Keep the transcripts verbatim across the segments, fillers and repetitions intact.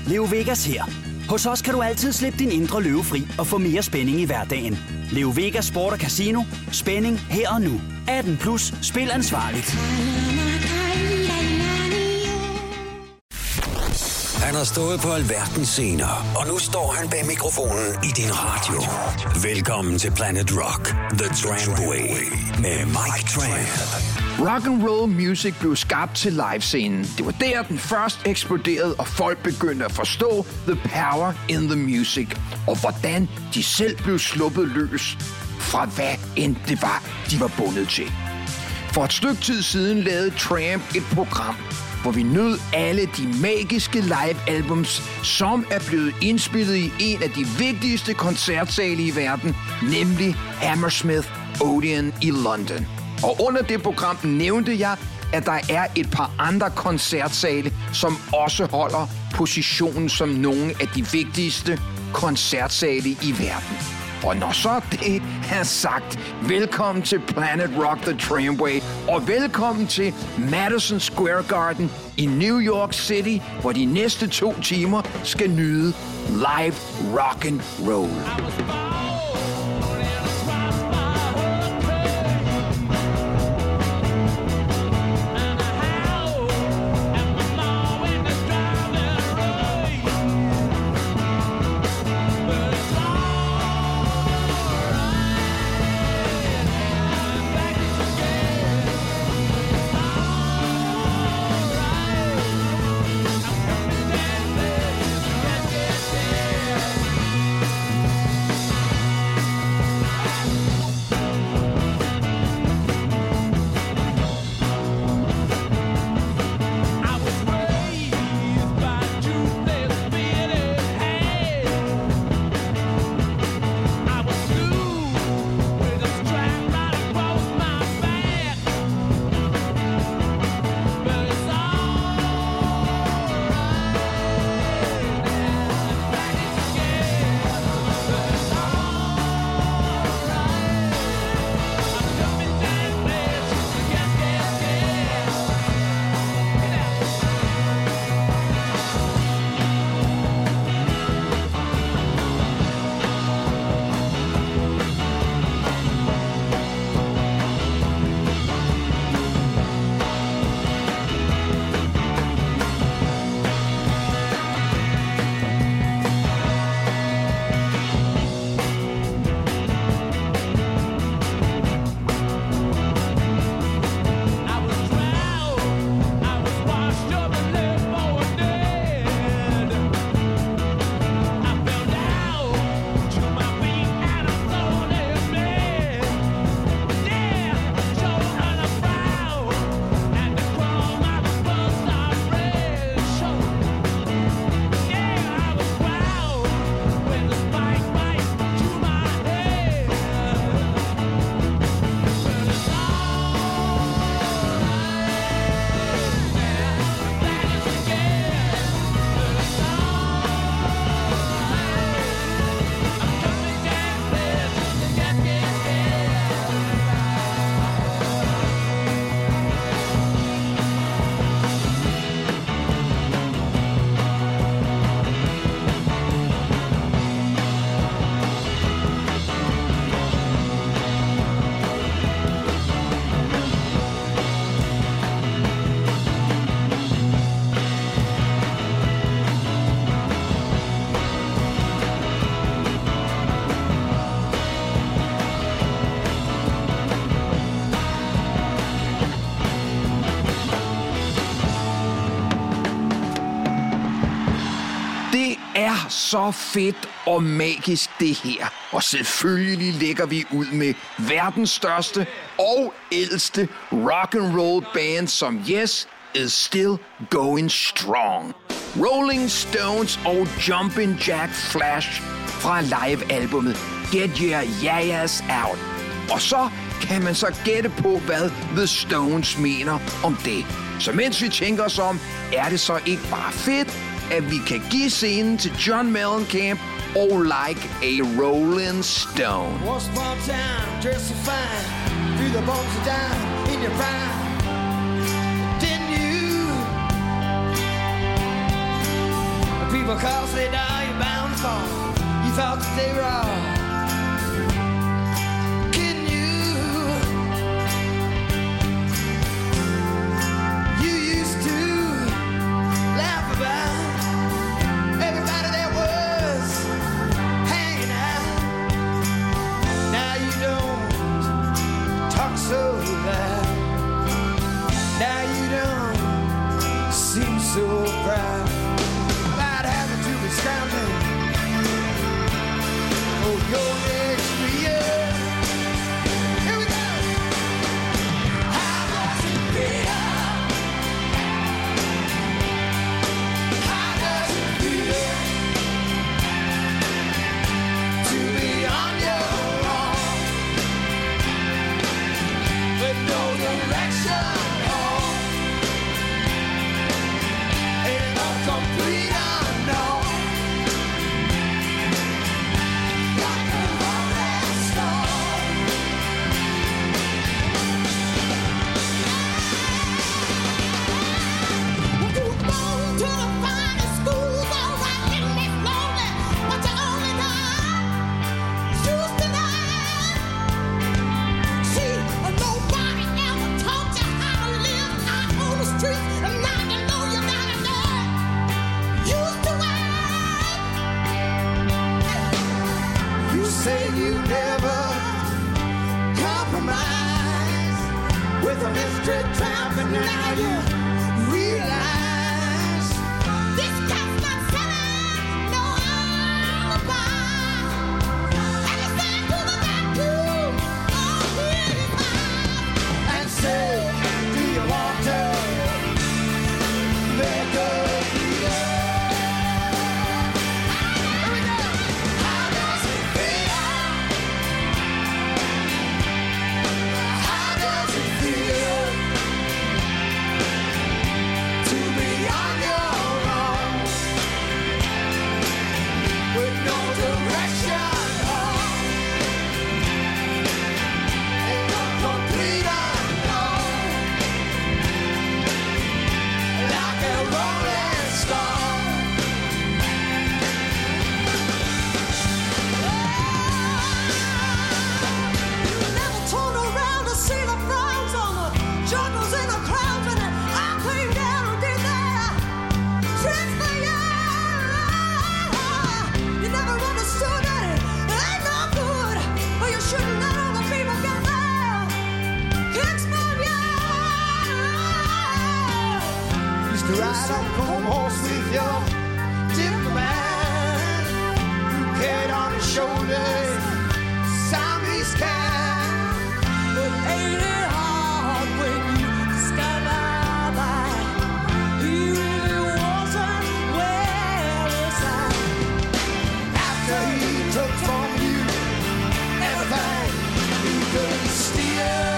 Leo Vegas her. Hos os kan du altid slippe din indre løve fri og få mere spænding i hverdagen. Leo Vegas Sport og Casino. Spænding her og nu. atten plus. Spil ansvarligt. Han har stået på alverdens scener, og nu står han bag mikrofonen i din radio. Velkommen til Planet Rock, The Trampway, med Mike Tramp. Rock and roll music blev skabt til livescenen. Det var der, den først eksploderede, og folk begyndte at forstå the power in the music, og hvordan de selv blev sluppet løs fra hvad end det var, de var bundet til. For et stykke tid siden lavede Tramp et program, hvor vi nød alle de magiske live-albums, som er blevet indspillet i en af de vigtigste koncertsale i verden, nemlig Hammersmith Odeon i London. Og under det program nævnte jeg, at der er et par andre koncertsale, som også holder positionen som nogle af de vigtigste koncertsale i verden. Og når så det er sagt, velkommen til Planet Rock The Tramway, og velkommen til Madison Square Garden i New York City, hvor de næste to timer skal nyde live rock and roll. Så fedt og magisk det her. Og selvfølgelig lægger vi ud med verdens største og ældste rock and roll band, som Yes is still going strong. Rolling Stones og Jumpin' Jack Flash fra live-albummet Get Your Yayas Out. Og så kan man så gætte på, hvad The Stones mener om det. Så mens vi tænker os om, er det så ikke bare fedt, at vi kan give scenen til John Mellencamp og Like a Rolling Stone. Once upon a time, dressed so fine, through the bones of down in your prime. Didn't you? because they know you're bound to fall. You thought that they were all kidding you. You used to laugh about everybody that was hanging out. Now you don't talk so loud. Now you don't seem so proud about having to be scrounging for your next meal. Here we go. How does it feel? How does it feel to be on your own with no direction? Complete unknown, like a rolling stone. Well, you were born to the finest schools, all right in this lonely, but you only know used to that. See, nobody ever taught you how to live out on the streets, and now you know you gotta know. You say you never compromise with a mystery trap, and now you realize this cat's not selling no alibi. And you stand to the vacuum of his eyes and say, do you want to make a ride on home horse with your diplomat. You carried on his shoulders Siamese cat. But ain't it hard when you discover that he really wasn't well inside? After he took from you everything he could steal.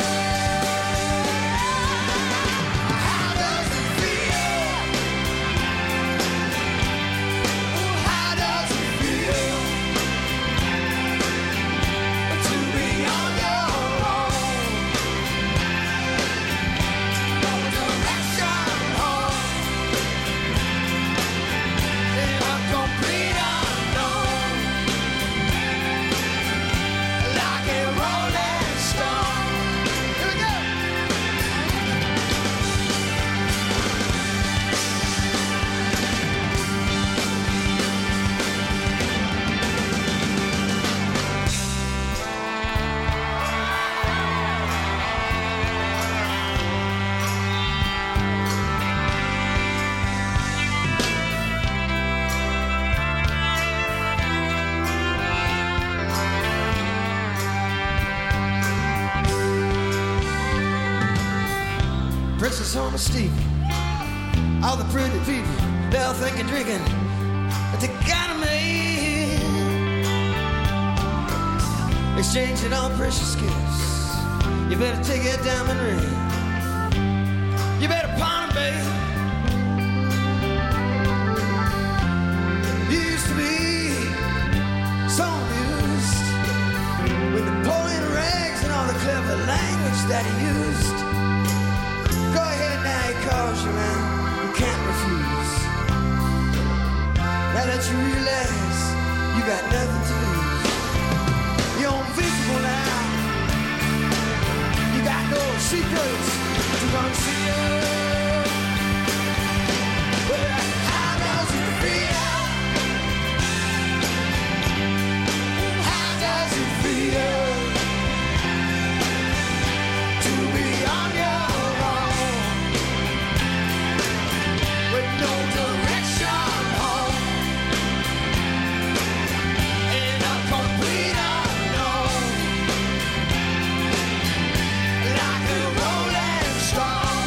Princess on a steep, all the pretty people, they'll think you're drinking, but they got a man. Exchanging all precious gifts. You better take that diamond ring. You better pawn it, babe. You used to be so amused with Napoleon rags and all the clever language that he used. Go ahead now, he calls you, man. You can't refuse. That don't you realize you got nothing to lose? You're invisible now. You got no secrets to conceal. Well, how does it feel? How does it feel to be on your own with no direction home in a complete unknown, like a rolling stone?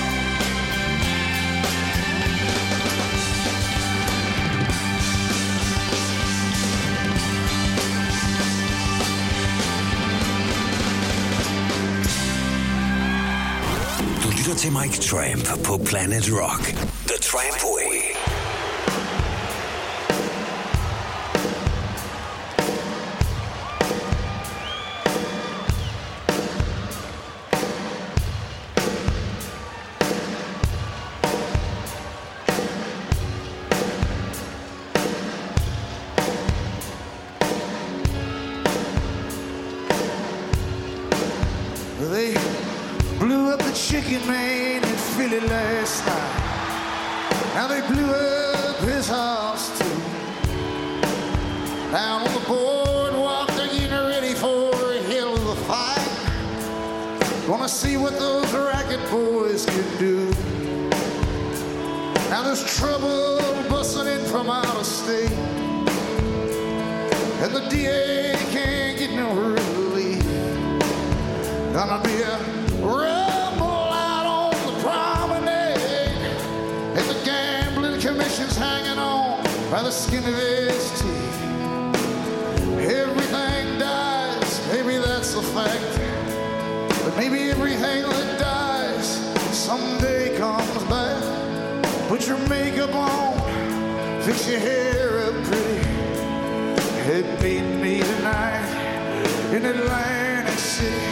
Du lytter til Mike Tramp på Planet Rock. The Tramp Way. They blew up the chicken man in Philly last night. Now they blew up his house too. Down on the boardwalk, they're getting ready for a hell of a fight. Gonna see what those racket boys can do. Now there's trouble busting in from out of state, and the D A can't get no relief. Gonna be a rumble out on the promenade, and the gambling commission's hanging on by the skin of his teeth. Everything dies, maybe that's a fact, but maybe everything that dies someday comes back. Put your makeup on, fix your hair up pretty, and meet me tonight in Atlantic City.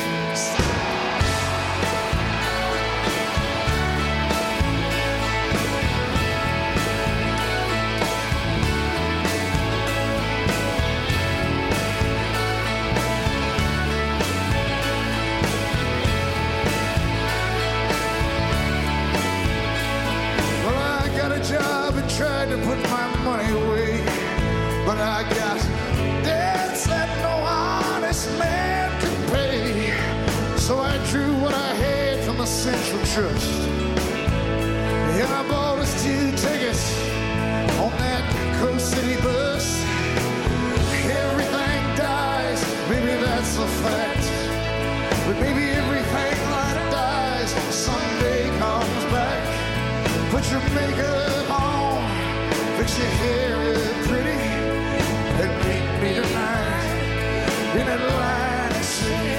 Job and tried to put my money away, but I got debts that no honest man could pay. So I drew what I had from the Central Trust, and I bought us two tickets on that Coast City bus. Everything dies, maybe that's a fact, but maybe everything that dies someday comes back. Put your makeup on, fix your hair up pretty, and meet me tonight in Atlantic City.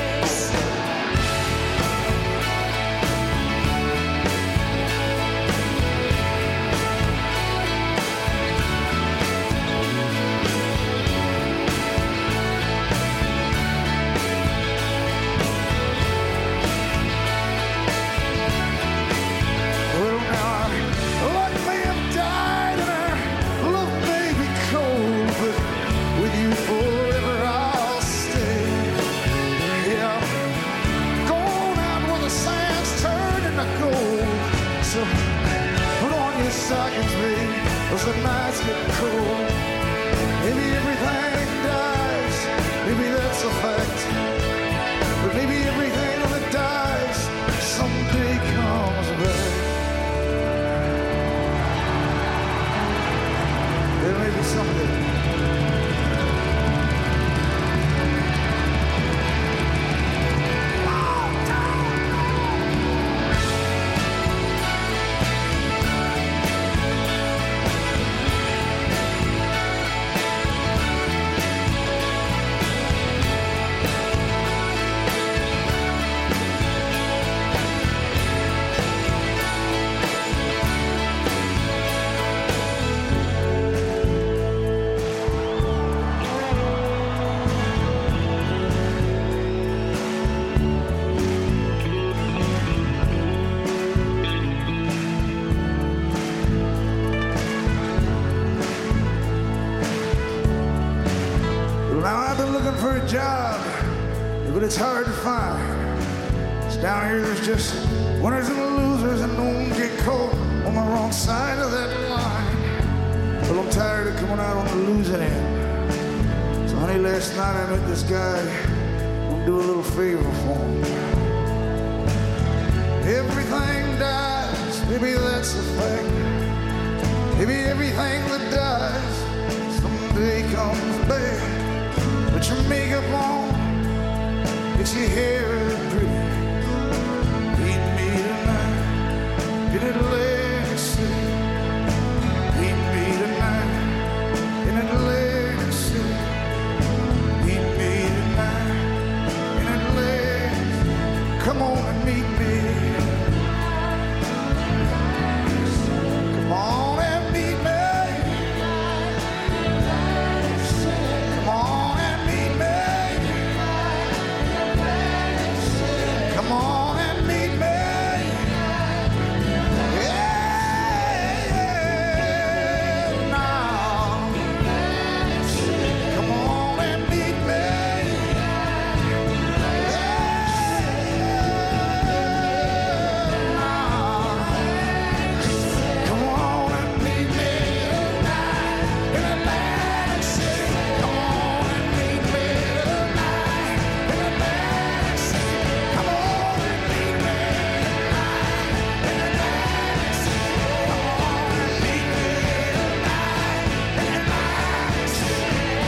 Stockings, babe, as the nights get cold. Maybe everything dies, maybe that's a fact, but maybe everything that dies someday comes back. Yeah, maybe someday. looking for a job, but it's hard to find. It's down here, there's just winners and losers, and no one get caught on the wrong side of that line. Well, I'm tired of coming out on the losing end. So, honey, last night I met this guy. I'll do a little favor for him. Everything dies, maybe that's the thing. Maybe everything that dies someday comes back. Put your makeup on, get your hair pretty. Meet me tonight in Atlantic City. Meet me tonight in Atlantic City. Meet me tonight in Atlantic City. Come on and meet me. Come on and meet me. Come on and meet me. Come on and meet me. Yeah, now. Come on and meet me. Come on and meet me tonight in Atlantic City. Come on and meet me tonight in Atlantic City. Come on and meet me tonight in Atlantic City. Come on and meet me tonight in Atlantic City.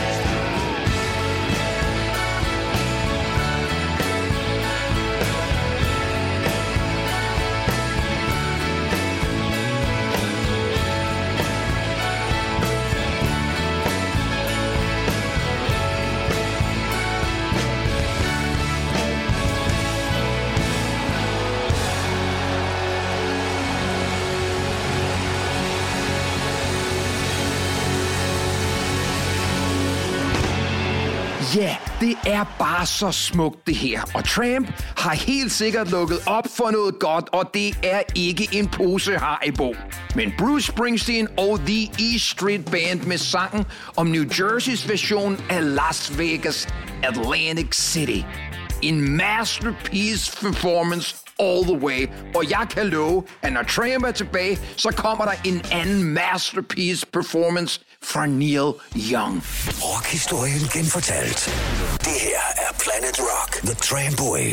Ja, det er bare så smukt det her. Og Tramp har helt sikkert lukket op for noget godt, og det er ikke en pose Haribo. Men Bruce Springsteen og The E Street Band med sangen om New Jerseys version af Las Vegas Atlantic City. En masterpiece performance all the way. Og jeg kan love, at når Tramp er tilbage, så kommer der en anden masterpiece performance fra Neil Young. Rockhistorien genfortalt. Det her er Planet Rock, The Tramp Way.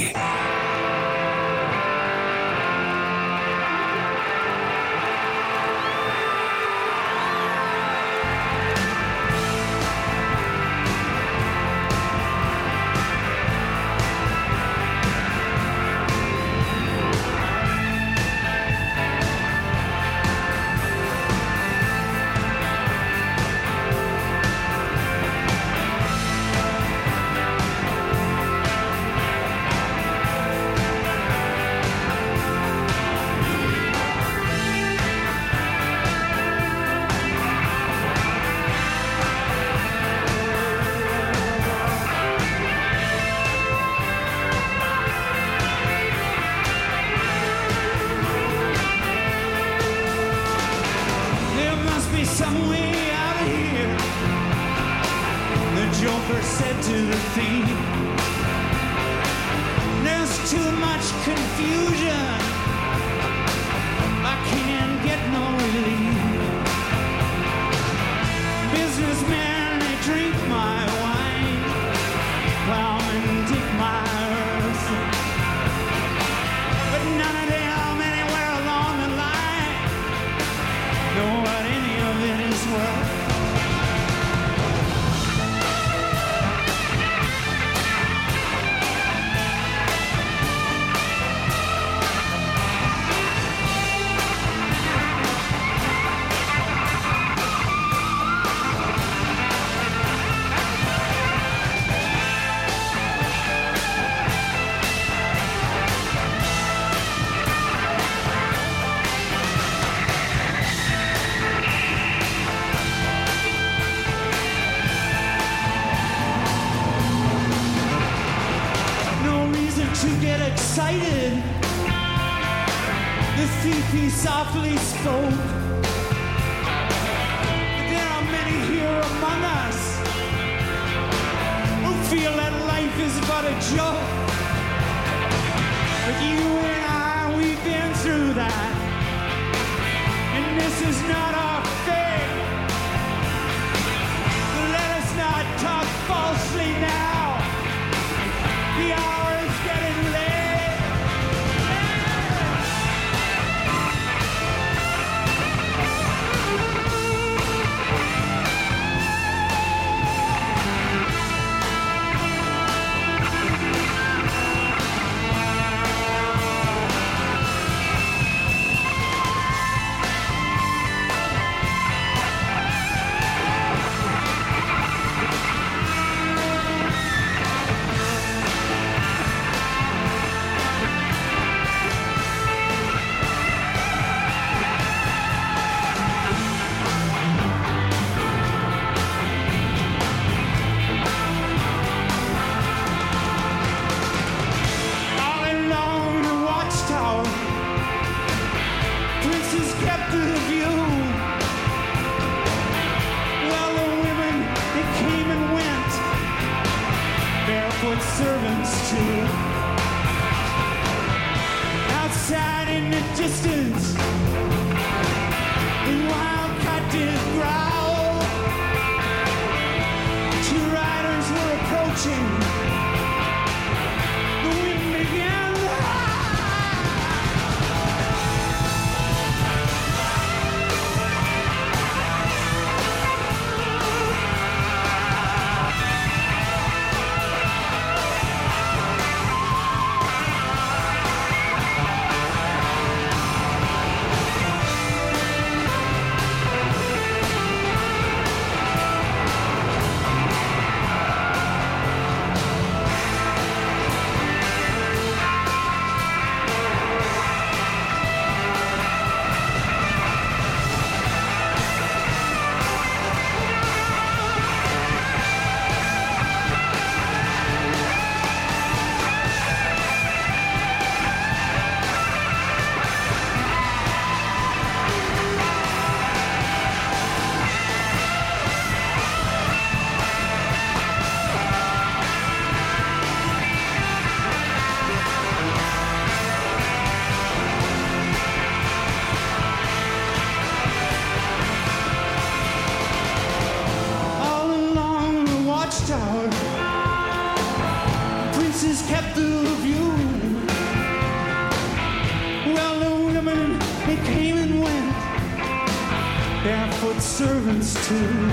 There must be some way out of here, the Joker said to the thief. There's too much confusion, I can't get no relief. Businessmen, they drink my wine, plowmen dig my earth, but none of them anywhere along the line know what any of it is worth. To get excited, the thief he softly spoke. There are many here among us who feel joke. But you and I, we've been through that. And this is not our fate. Let us not talk falsely now. The hour is getting late. Servants too. Outside in the distance, the wildcat did growl. Two riders were approaching. The wind began to servants too.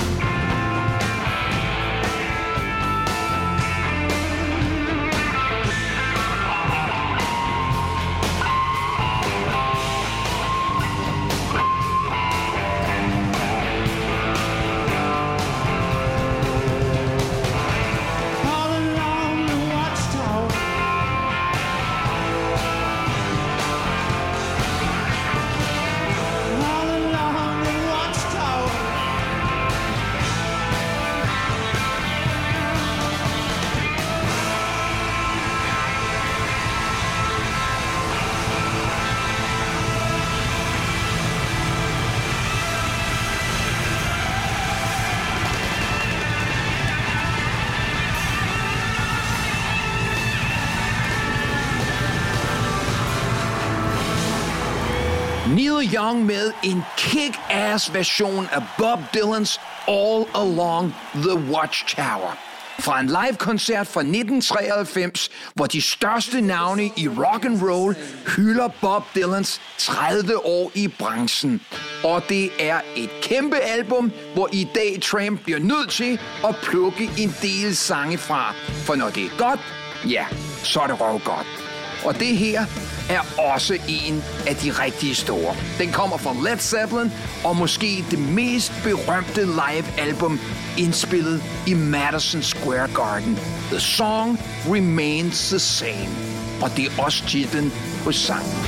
Neil Young med en kick-ass version af Bob Dylans All Along the Watchtower. Fra en live-koncert fra nitten treoghalvfems, hvor de største navne i rock and roll hylder Bob Dylans tredive år i branchen. Og det er et kæmpe album, hvor i dag Tramp bliver nødt til at plukke en del sange fra. For når det er godt, ja, så er det røvgodt. Og det her er også en af de rigtige store. Den kommer fra Led Zeppelin, og måske det mest berømte live-album indspillet i Madison Square Garden. The Song Remains the Same. Og det er også titlen på sangen.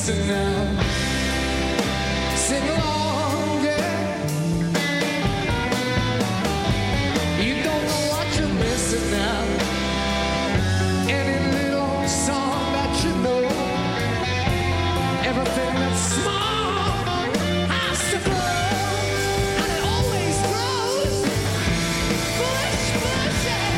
listen now. Sing along, yeah. You don't know what you're missing now. Any little song that you know, everything that's small has to grow, and it always grows. Push, push it.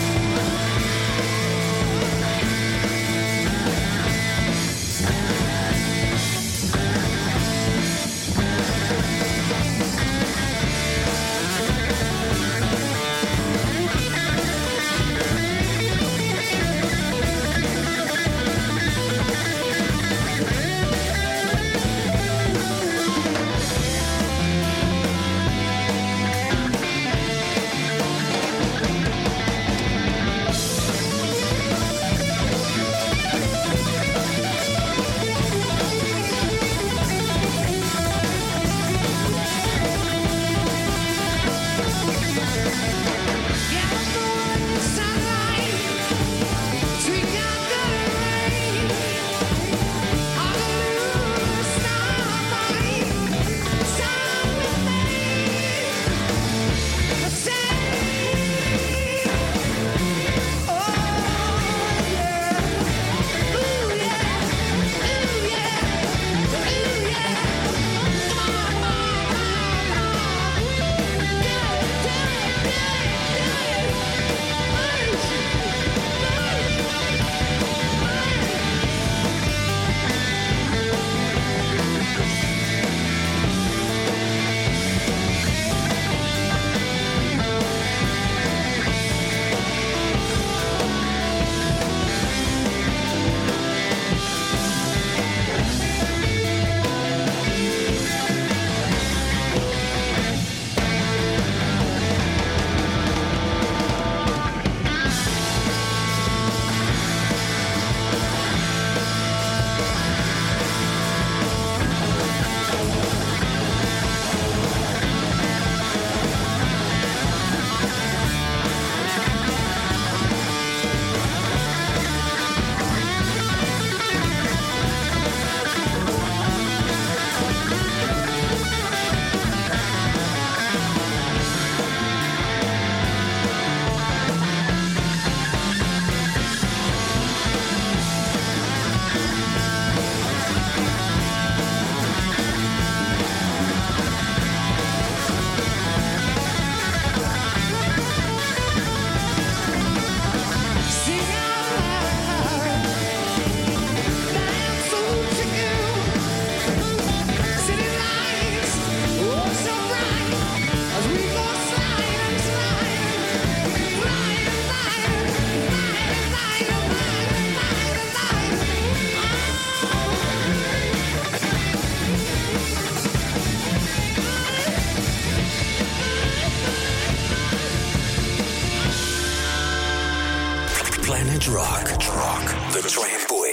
Planet Rock. Rock. The Tramway.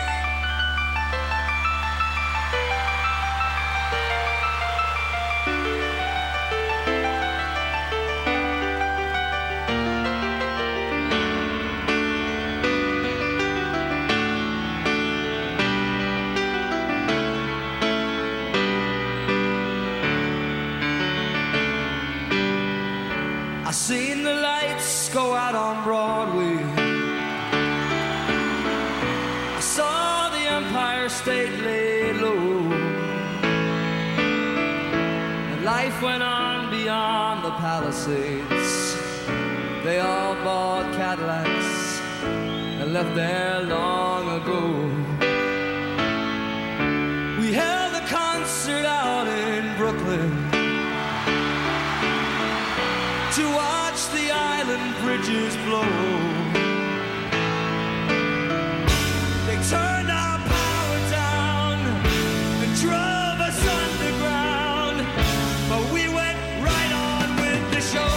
I seen the lights go out on Broadway. I saw the Empire State lay low. And life went on beyond the Palisades. They all bought Cadillacs and left there long ago. We held a concert out in Brooklyn to watch the island bridges blow. They turned our power down and drove us underground, but we went right on with the show.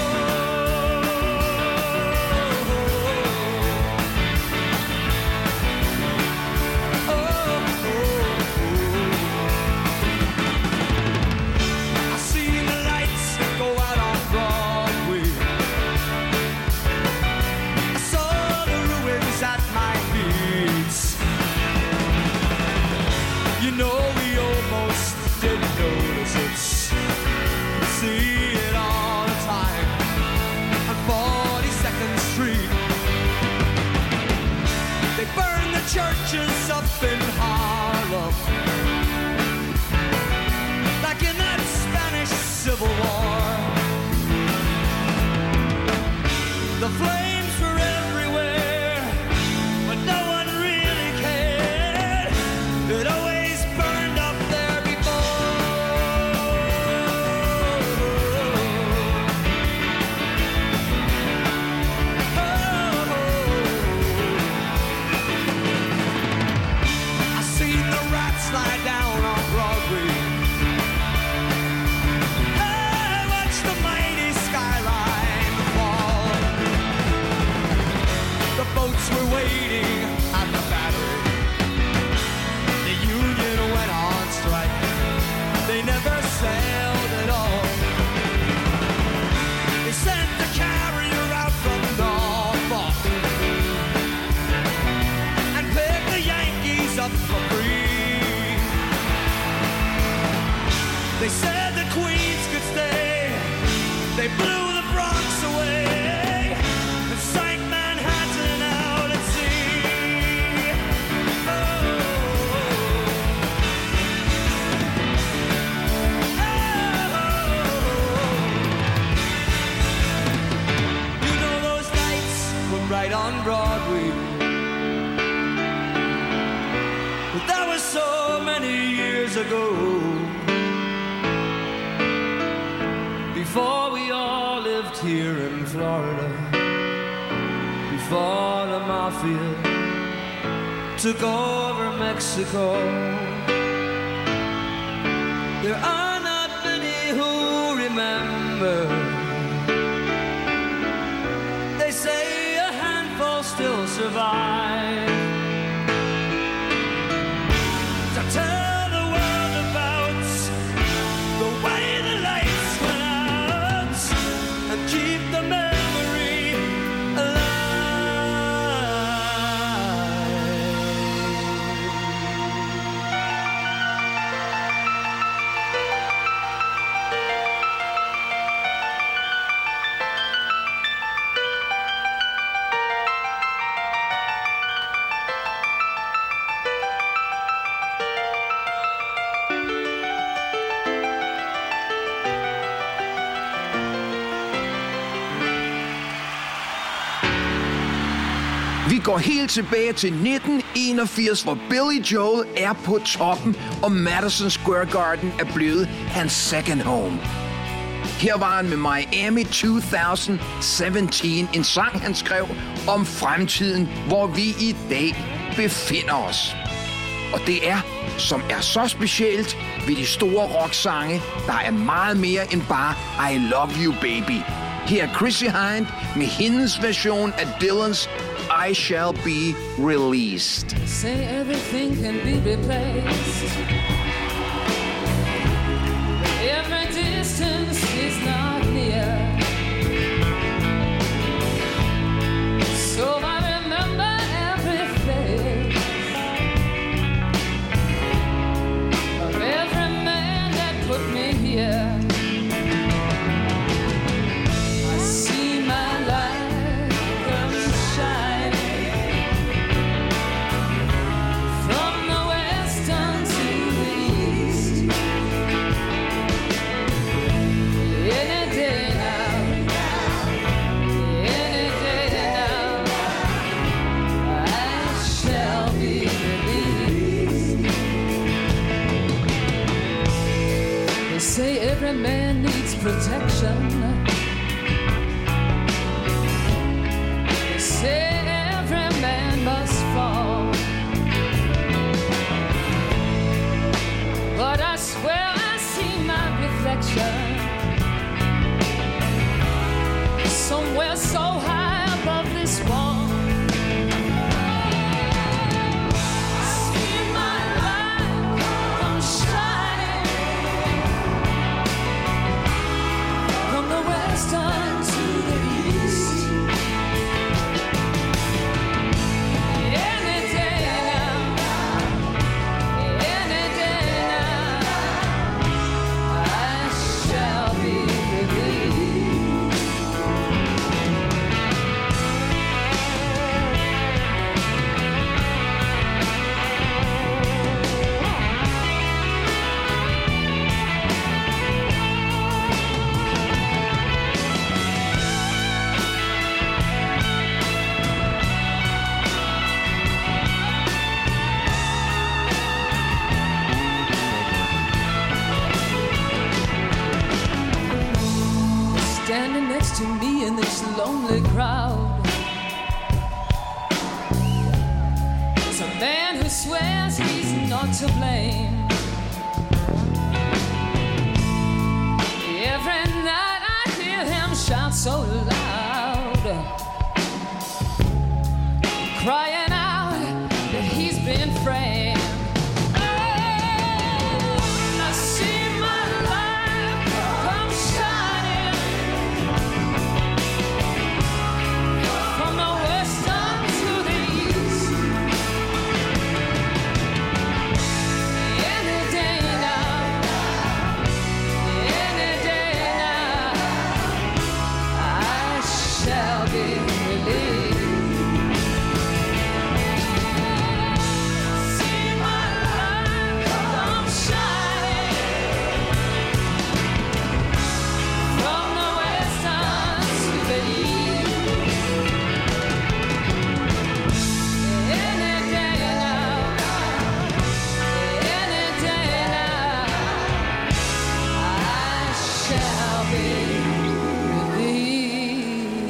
Oh, oh, oh. I seen the lights go out on Broadway. boats were waiting at the battery. The Union went on strike. They never sailed at all. They sent the carrier out from Norfolk and picked the Yankees up for free. They said the Queens could stay. They blew the Bronx away and sank Manhattan out at sea. Oh. Oh. You know those nights were right on Broadway, but that was so many years ago. Before we all lived here in Florida, before the mafia took over Mexico, there are not many who remember. They say a handful still survive. To tell the world about the way the lights went out and keep the memory Vi går helt tilbage til nitten enogfirs, hvor Billy Joel er på toppen, og Madison Square Garden er blevet hans second home. Her var han med Miami to thousand seventeen, en sang han skrev om fremtiden, hvor vi i dag befinder os. Og det er, som er så specielt ved de store rocksange, der er meget mere end bare I Love You Baby. Her er Chrissie Hynde med hendes version af Dylans I Shall Be Released. Say everything can be replaced. Every distance is not near. So I remember every face of every man that put me here. I see my life come shining from the western to the east. Any day now, any day now, I shall be released. They say every man needs protection. They say every man must fall. But I swear I see my reflection somewhere so high above this wall. See my light come shining from the western to the east. Any day now, any day now, I shall be released. Standing next to me in this lonely crowd is a man who swears he's not to blame. Every night I hear him shout so loud, crying out that he's been framed. Oh, I see my life come shining from the west up to the east. Any day now, any day now, I shall be released. See my life come shining from the west to the east. Any day now, any day now, I shall be released.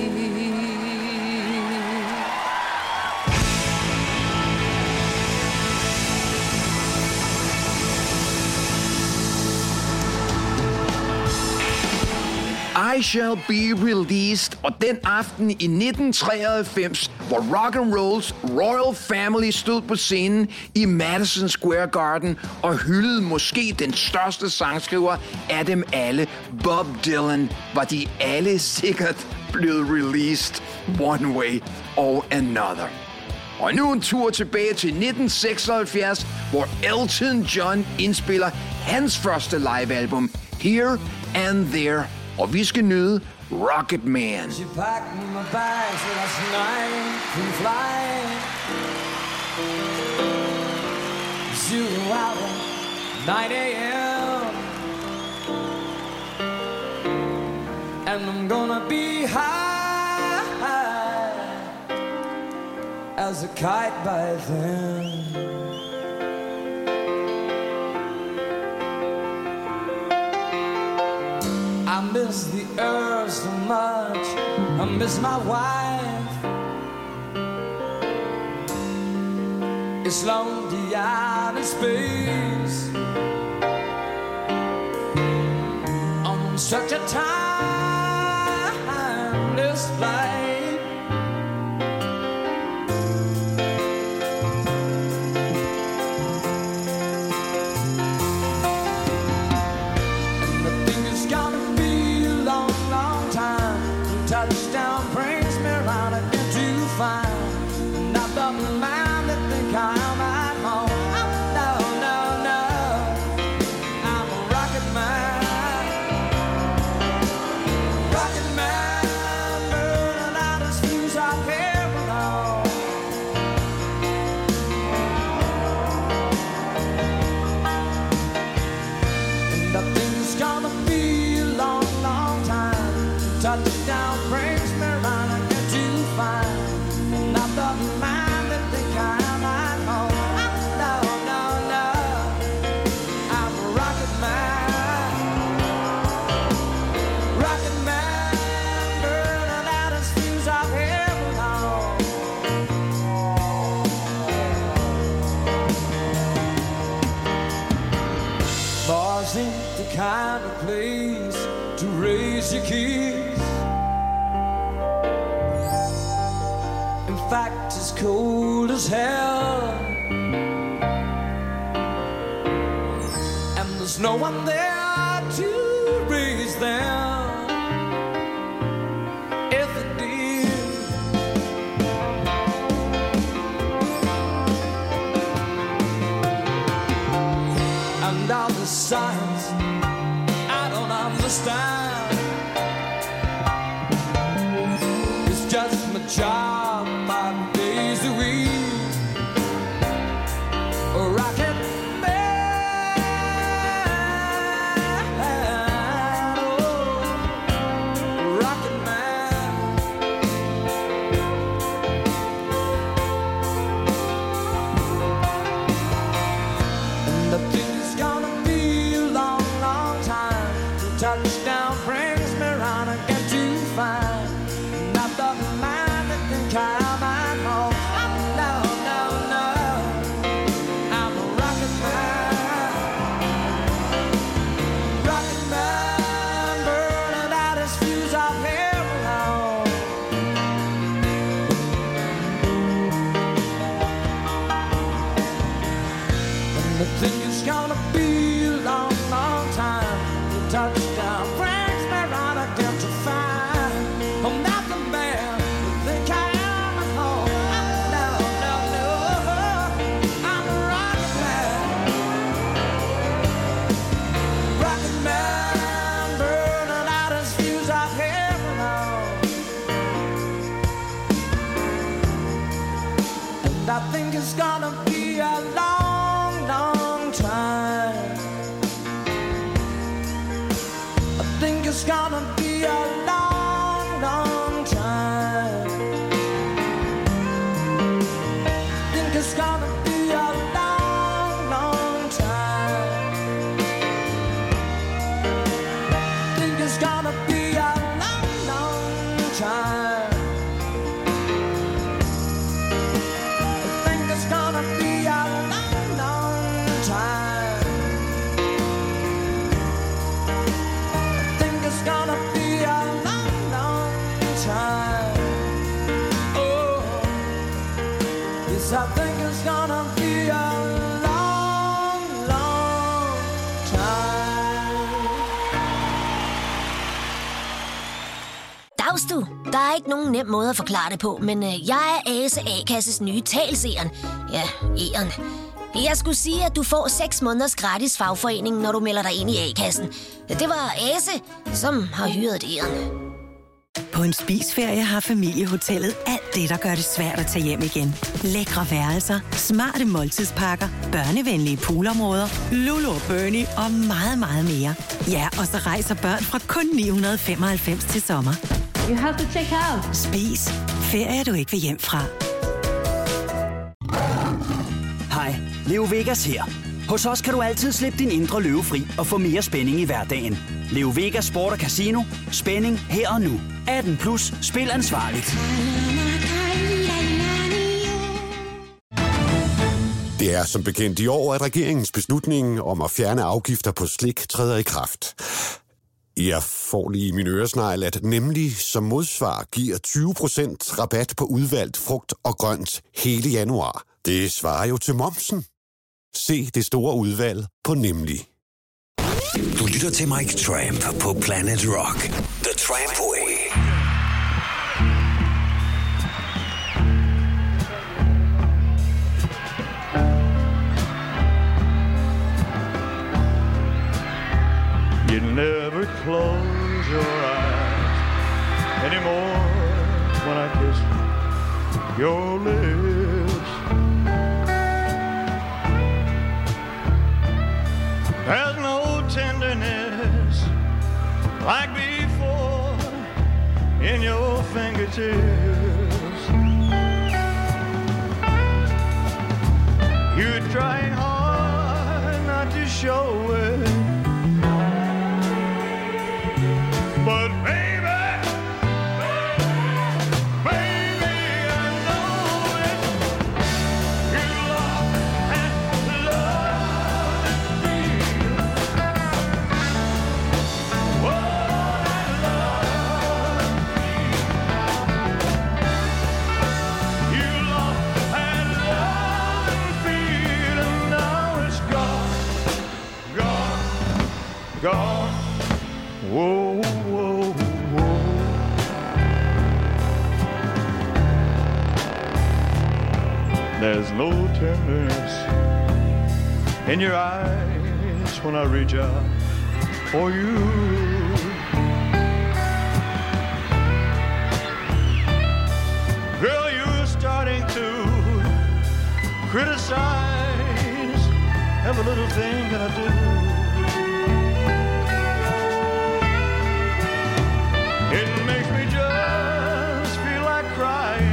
I Shall Be Released, og den aften i nitten treoghalvfems, hvor rock and rolls Royal Family stod på scenen i Madison Square Garden og hyldede måske den største sangskriver af dem alle, Bob Dylan, var de alle sikkert blevet released one way or another. Og nu en tur tilbage til nitten seksoghalvfjerds, hvor Elton John indspiller hans første livealbum, Here and There, og vi skal nyde Rocket Man. She packed my bags last night and flying. Zero hour, nine a.m. And I'm gonna be high as a kite by then. I miss the earth so much, I miss my wife. It's lonely out in space on such a timeless flight. Touchdown brings me round again to find not the man that think I'm at home. No, no, no, I'm a rocket man. Rocket man, burning out his fuse out here below. And I think it's gonna be a long, long time. Touchdown brings me round again to find not the man that think I'm at home. No, no, no, I'm a rocket man. Rocket man, burning out his fuse out here alone. Bars ain't the kind of place to raise your kids. In fact, it's cold as hell, and there's no one there to raise them. If it did, and all the science I don't understand, it's just my job. Five days a week, a rocket man, oh, rocket man. And I think it's gonna be a And I think it's gonna be a long, long time. I think it's gonna be a long, long time. I think it's gonna be a long, long time. I think it's gonna be a long, long time. I think it's gonna be a long, long time. I think it's gonna be a long, long time. Oh, yes, I think it's gonna be a long, long time. Dags du. Der er ikke nogen nem måde at forklare det på, men øh, jeg er Ase A-kasses nye talseren. Ja, E'eren. Jeg skulle sige, at du får seks måneders gratis fagforening, når du melder dig ind i A-kassen. Det var Ase, som har hyret E'eren. På en spisferie har familiehotellet alt det, der gør det svært at tage hjem igen. Lækre værelser, smarte måltidspakker, børnevenlige poolområder, Lulu og Bernie og meget, meget mere. Ja, og så rejser børn fra kun ni hundrede og femoghalvfems til sommer. You have to check out. Spis. Ferie, du ikke vil hjem fra. Hej, Leo Vegas her. Hos os kan du altid slippe din indre løve fri og få mere spænding i hverdagen. Leo Vegas Sport og Casino. Spænding her og nu. atten plus. Spil ansvarligt. Det er som bekendt i år, at regeringens beslutning om at fjerne afgifter på slik træder i kraft. Jeg får lige i min øresnegl, at nemlig som modsvar giver tyve procent rabat på udvalgt frugt og grønt hele januar. Det svarer jo til momsen. Se det store udvalg på Nemlig. Du lytter til Mike Tramp på Planet Rock. The Tramp Way. You never close your eyes anymore when I kiss your lips. There's no tenderness like before in your fingertips. You're trying hard not to show it, but baby, baby, I know it. You lost and loved me. Oh, I love me. You lost and loved me, and now it's gone, gone, gone. Whoa. There's no tenderness in your eyes when I reach out for you. Girl, you're starting to criticize every little thing that I do. It makes me just feel like crying.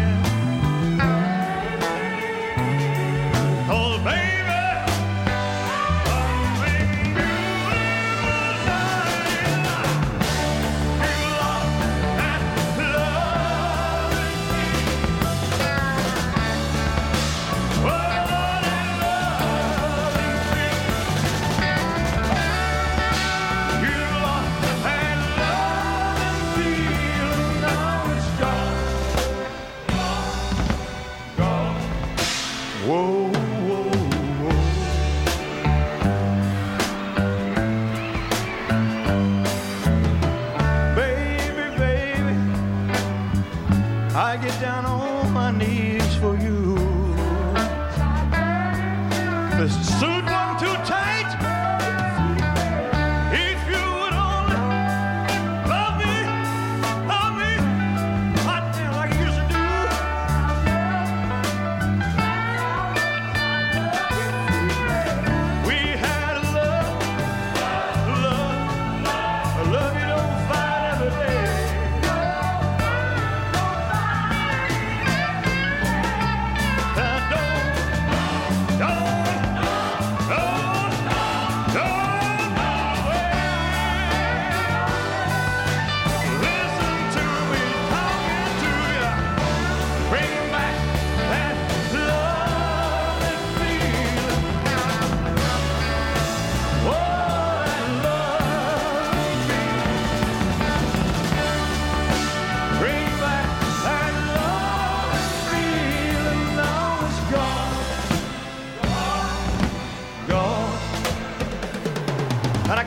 I get down on my knees for you. This suit wasn't too tight. If you would only love me, love me, hot damn like you used to do.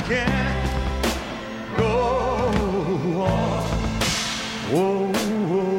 can't go on. Whoa, whoa.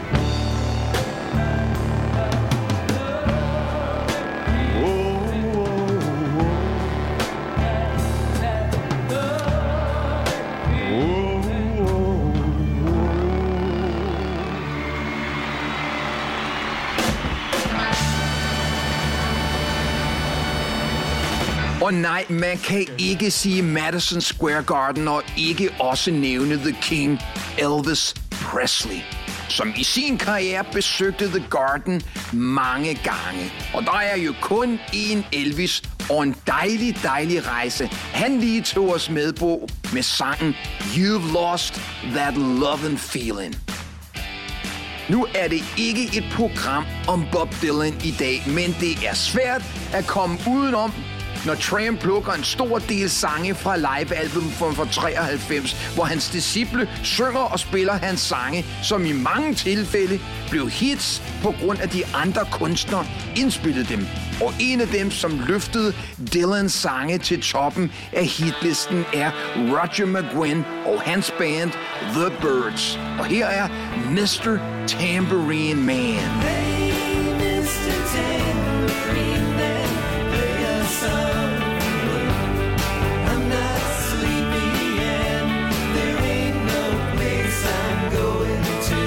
Og nej, man kan ikke sige Madison Square Garden og ikke også nævne The King, Elvis Presley, som i sin karriere besøgte The Garden mange gange. Og der er jo kun én Elvis og en dejlig, dejlig rejse, han lige tog os med på med sangen You've Lost That Lovin' Feeling. Nu er det ikke et program om Bob Dylan i dag, men det er svært at komme udenom, når Tramp plukker en stor del sange fra livealbum fra treoghalvfems, hvor hans disciple synger og spiller hans sange, som i mange tilfælde blev hits på grund af de andre kunstnere indspillede dem. Og en af dem, som løftede Dylans sange til toppen af hitlisten, er Roger McGuinn og hans band The Byrds. Og her er mister Tambourine Man. Hey, mister Tambourine Man, play a song for me. I'm not sleepy and there ain't no place I'm going to.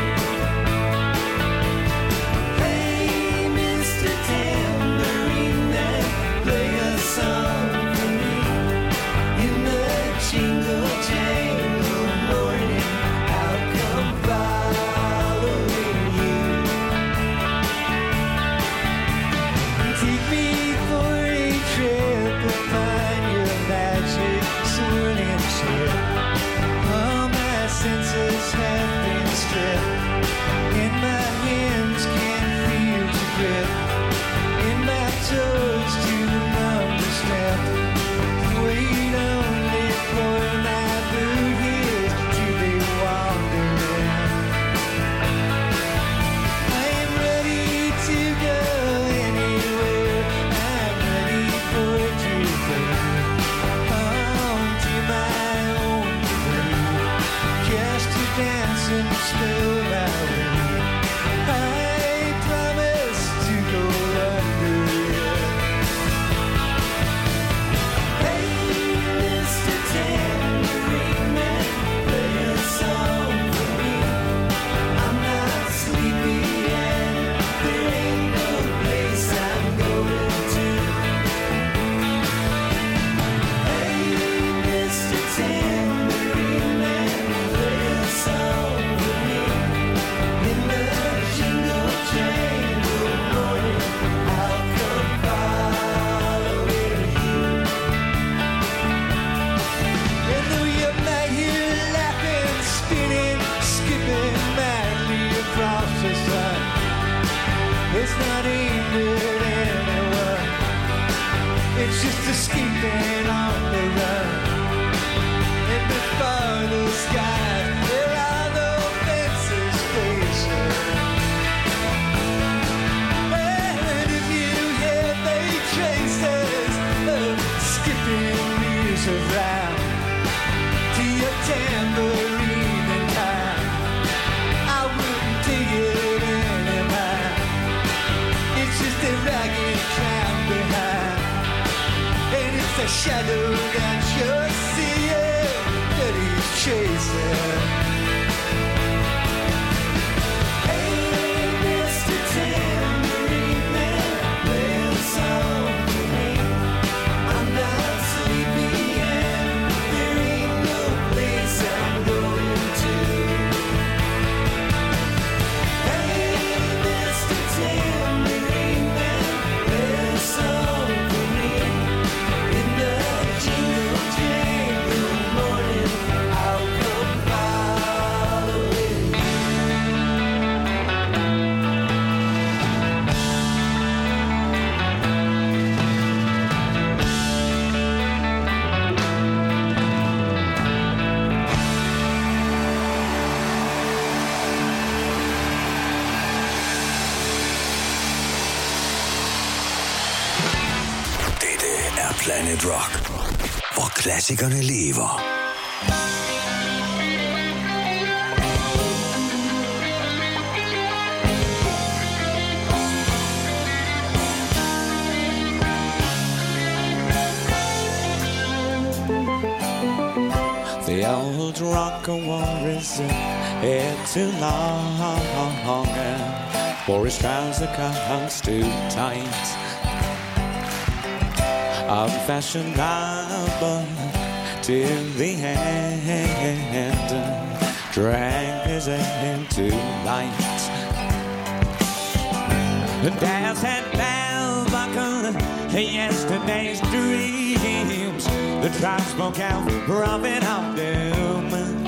Hey, mister Tambourine Man, play a song for me. In the jingle jangle morning, I'll come following you. Take me for a trip upon your magic swirling ship. All my senses have been stripped, and my hands can't feel to grip, and my toes too numb to step. Wait only for my boot heels to be wandering. I am ready to go anywhere. I'm ready for to go home to my own way. Just to dance and spell my way. I promise to go under it. Hey, mister Tambourine Man, play a song for me. I'm not sleepy and there ain't no place I'm going to. Hey, mister Tambourine Man, play a song for me. In the jingle jangle morning, I'll come following you. And though you might hear laughing, spinning, skipping madly across the sun, it's not aimed at anyone. It's just escaping on the run. And before the sky, there are no fences facing. And if you hear the traces of skipping years around to your tambourine in time, I wouldn't take it anymore. It's just a ragged clown behind, and it's a shadow that you're seeing that he's chasing. Hey, mister Tambourine Man, play a song for me. I'm not sleepy and there ain't no place I'm going to. Hey, mister Tambourine Man, play a song for me. In the jingle jangle morning, I'll come following you. Dette er Planet Rock. hvor klassikerne lever. The old rocker wore his hair too long, wore his trouser cuffs too tight. Unfashionable till the end, drank his aim too light. And as had bell buckled yesterday's dreams, the tribe spoke out, prophet of doom.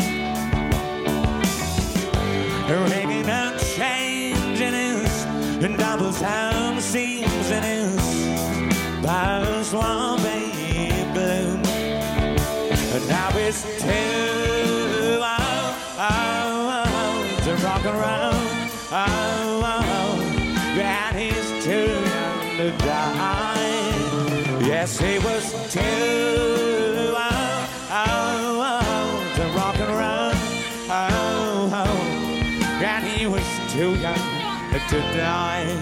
Ringing a change in his double sound seams in his past one baby bloom. And now it's too oh, oh, oh, to rock around. Oh, oh, and he's too young to die. Yes, he was too oh, oh, oh, to rock around. Oh, oh, and he was too young to die.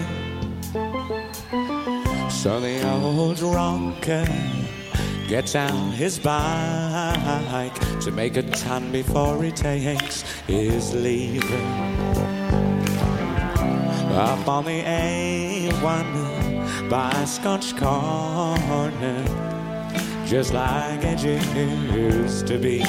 So the old rocker gets out his bike to make a ton before he takes his leave. Up on the A one by Scotch Corner, just like it used to be.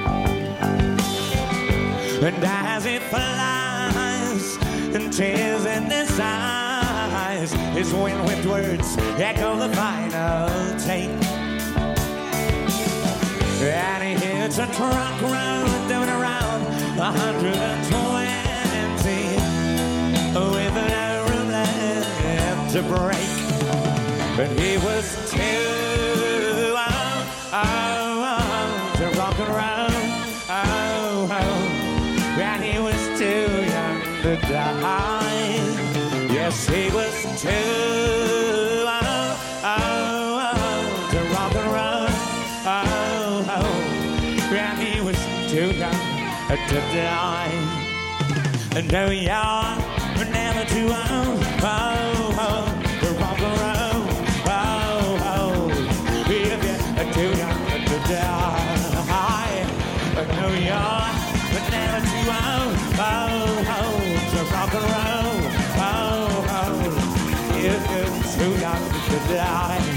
And as it flies, and tears in his eyes, his wind-whipped words echo the final take. And he hits a truck road doing around one hundred twenty with no room left to break. But he was too oh, oh, oh, to rock around. Oh, oh, and he was too young to die. Yes, he was too oh, oh, oh, to rock around. Oh, oh, and he was too young to die. No, you're never too old, oh, oh, to rock around. Oh, oh, if you're too young to die. No, you're never too old, oh, oh, to rock around. Oh, oh, if you're too young to die.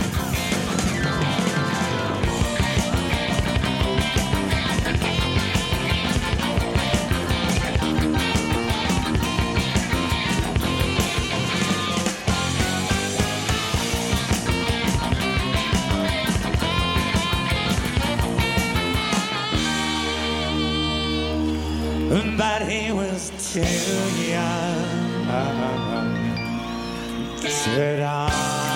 But he was too young to die.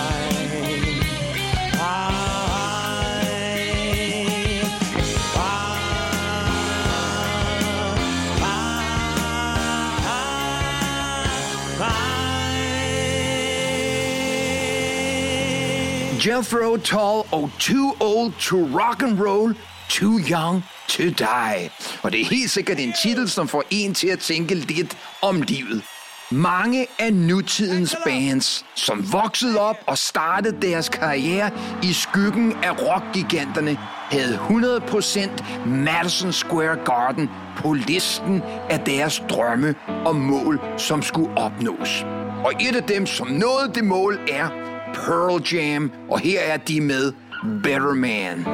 Jethro Tull og Too Old to Rock and Roll, Too Young to Die. Og det er helt sikkert en titel, som får en til at tænke lidt om livet. Mange af nutidens bands, som voksede op og startede deres karriere i skyggen af rockgiganterne, havde hundrede procent Madison Square Garden på listen af deres drømme og mål, som skulle opnås. Og et af dem, som nåede det mål, er Pearl Jam, og her er de med Better Man.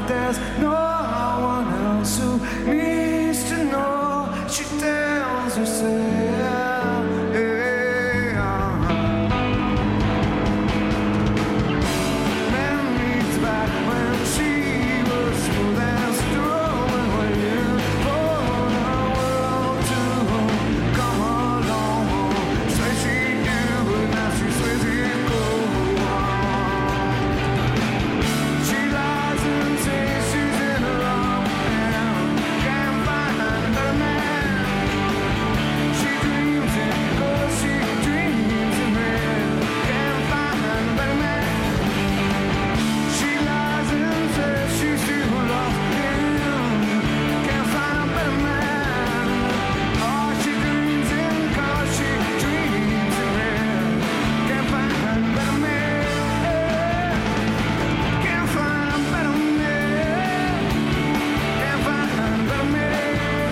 like there's no one else who needs to know. She tells herself, yeah. Memories back when she was smooth and strong, waiting for the world to come along. Say she'd do it, now she swears it goes on. She lies and says she's in the wrong and can't find a better man. She dreams in gold, she dreams in red, can't find a better man. She lies and says she's still lost him, can't find a better man. Oh, she dreams in gold, she dreams in red, can't find a better man. Can't find a better man. Can't find a better man.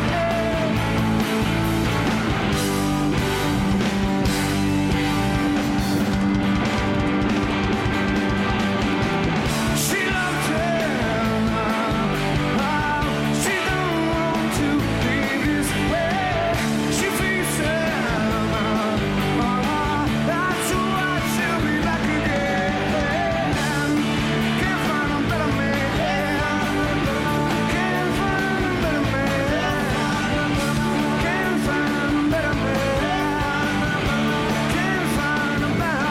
She loved him. Oh, she don't want to leave his way. She feeds him. Oh, that's why she'll be back again. Can't find a better man. Can't find a better man. Can't find a better man. Can't find a better man.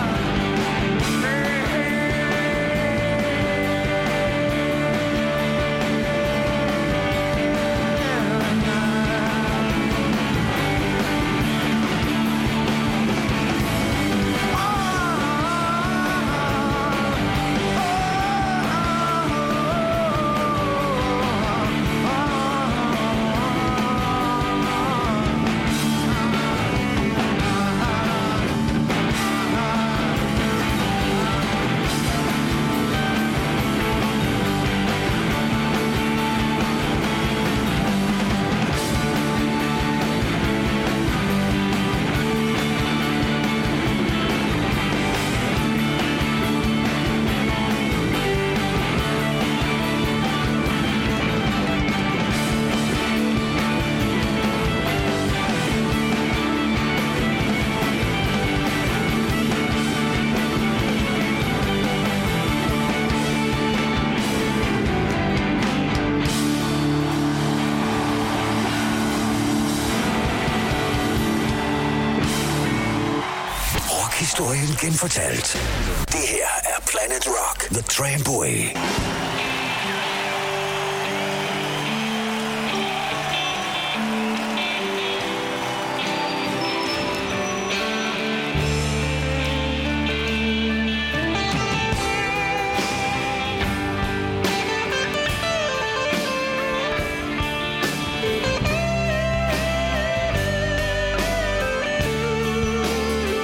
Rockhistorien genfortalt. Det her er Planet Rock, The Tramway.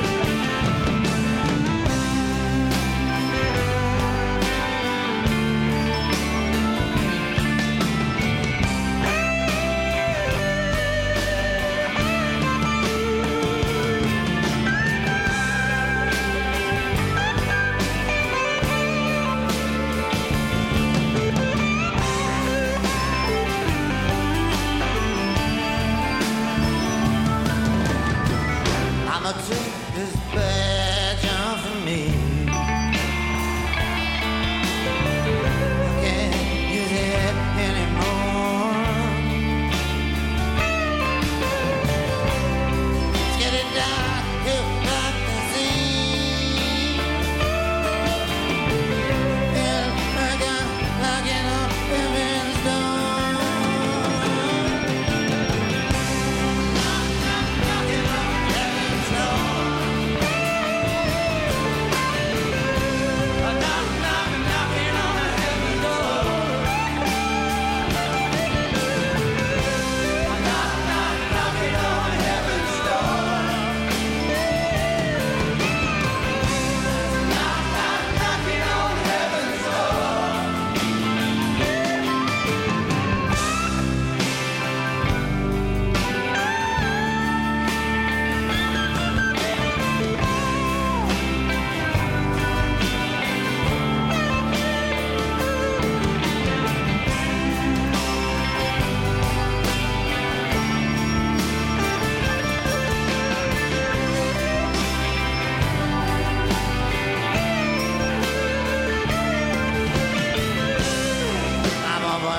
She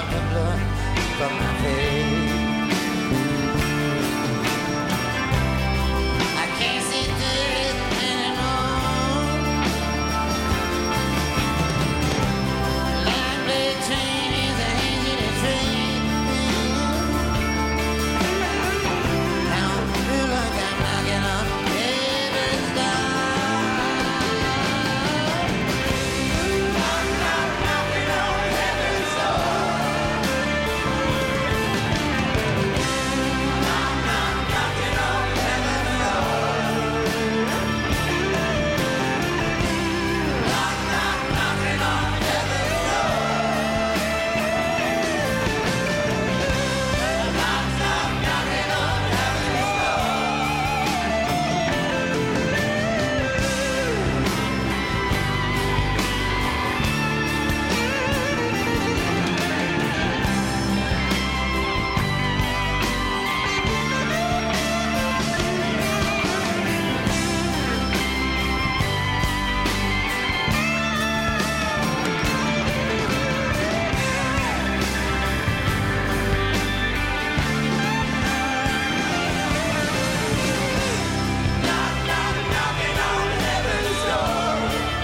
wipe the blood from my face. I can't see through it anymore. Line blade train is a hazy train. Now I feel like I'm knocking on heaven's door. Knock, knock, knocking on heaven's door. Knock, knock, knocking on heaven's door. Knock, knock, knocking on heaven's door. Knock, knock, knocking on heaven's door. Knock, knock, knocking on heaven's door.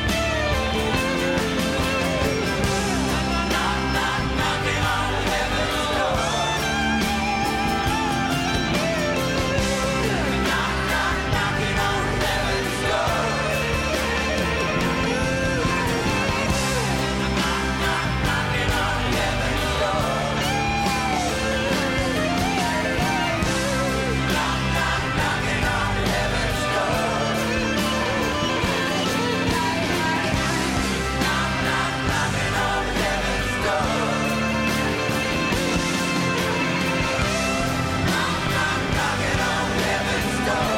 Knock, knock, knocking on heaven's door. Knock, knock, knocking on heaven's door. Knock, knock, knocking on heaven's door. Knock, knock, knocking on heaven's door. Knock, knock, knocking on heaven's door. Knock, knock, knocking on heaven's door.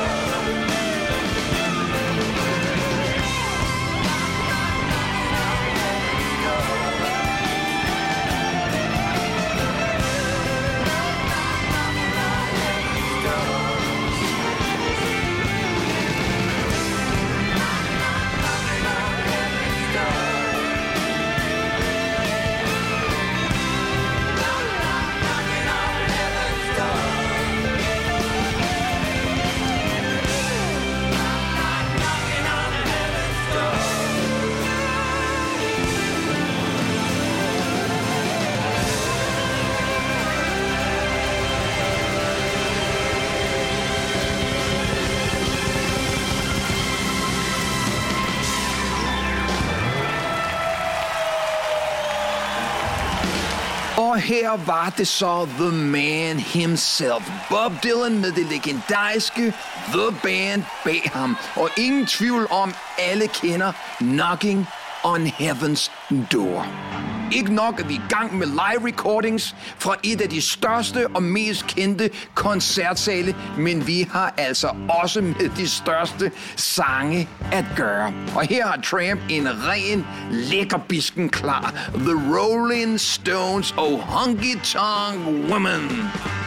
Og her var det så The Man himself, Bob Dylan med det legendariske The Band bag ham. Og ingen tvivl om, alle kender Knocking on Heaven's Door. Ikke nok er vi i gang med live recordings fra et af de største og mest kendte koncertsale, men vi har altså også med de største sange at gøre. Og her har Tramp en ren lækkerbisken klar. The Rolling Stones og Honky Tonk Woman.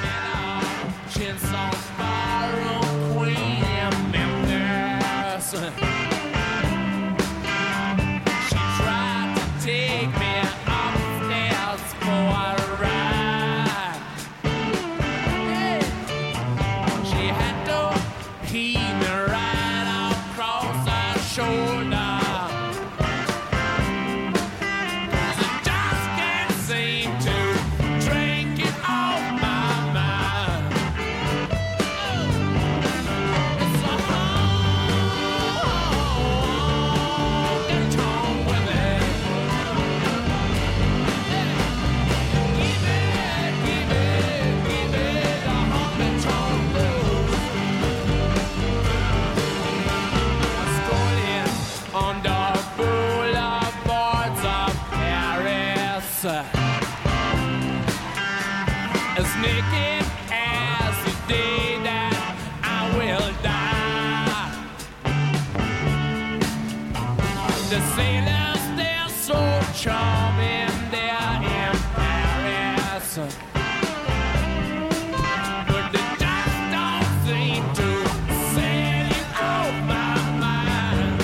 As naked as the day that I will die. The sailors, they're so charming, they're in Paris. But they just don't seem to sail it out my mind.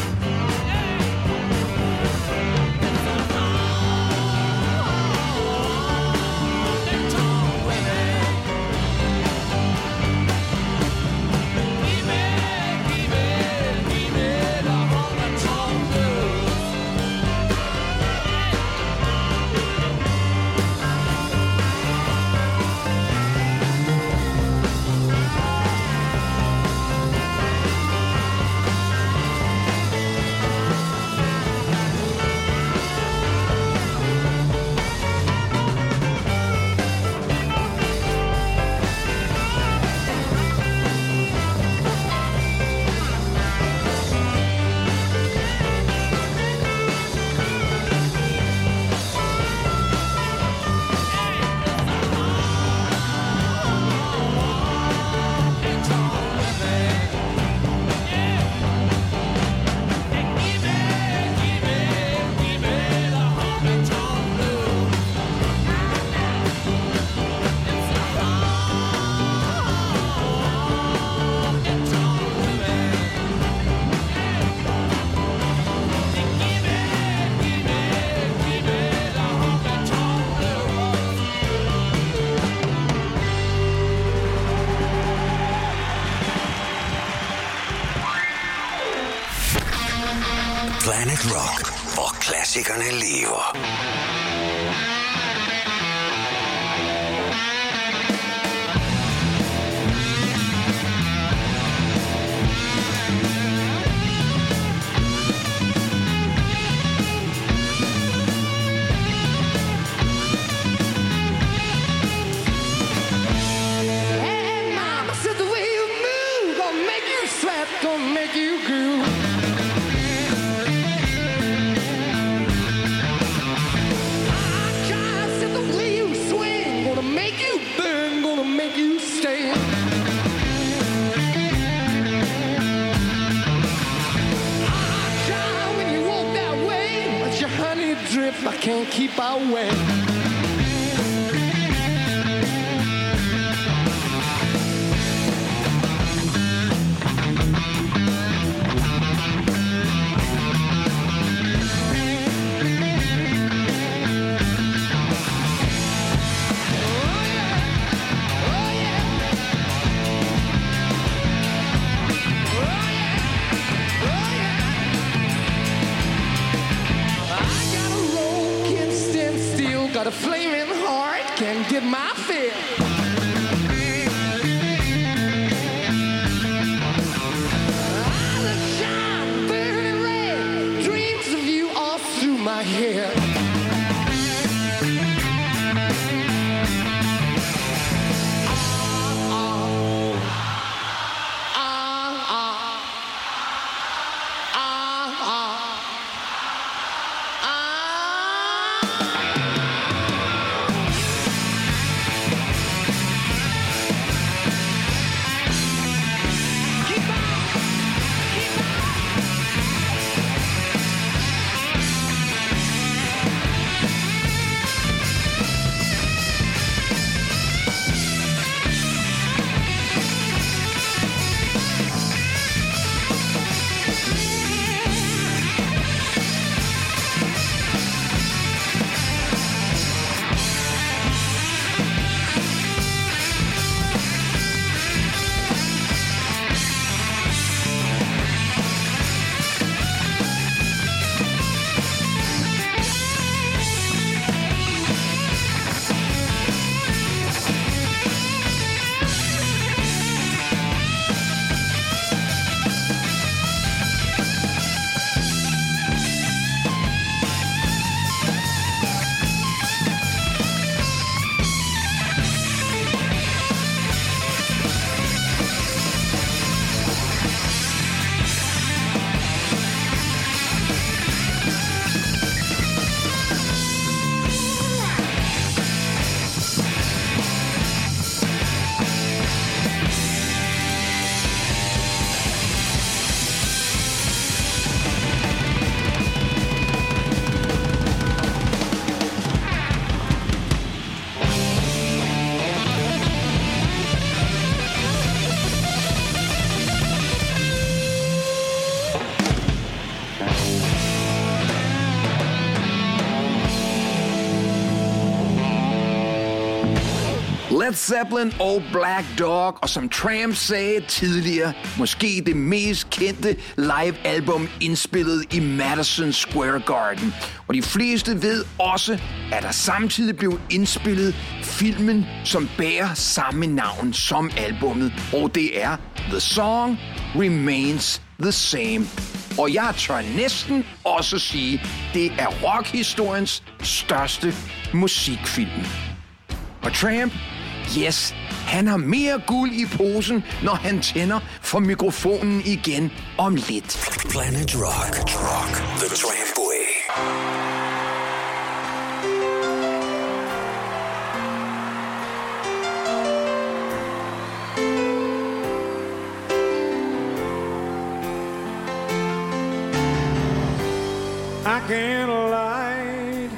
Planet Rock, hvor klassikerne lever. I can't keep away. Got a flaming heart, can't get my fill. I look shine, burning red, dreams of you all through my hair. Led Zeppelin og Black Dog, og som Tramp sagde tidligere, måske det mest kendte live-album indspillet i Madison Square Garden. Og de fleste ved også, at der samtidig blev indspillet filmen, som bærer samme navn som albummet, og det er The Song Remains the Same. Og jeg tør næsten også sige, det er rockhistoriens største musikfilm. Og Tramp, yes, han har mere guld i posen, når han tænder for mikrofonen igen om lidt. Planet Rock, Rock, The Tramp Way. I can't light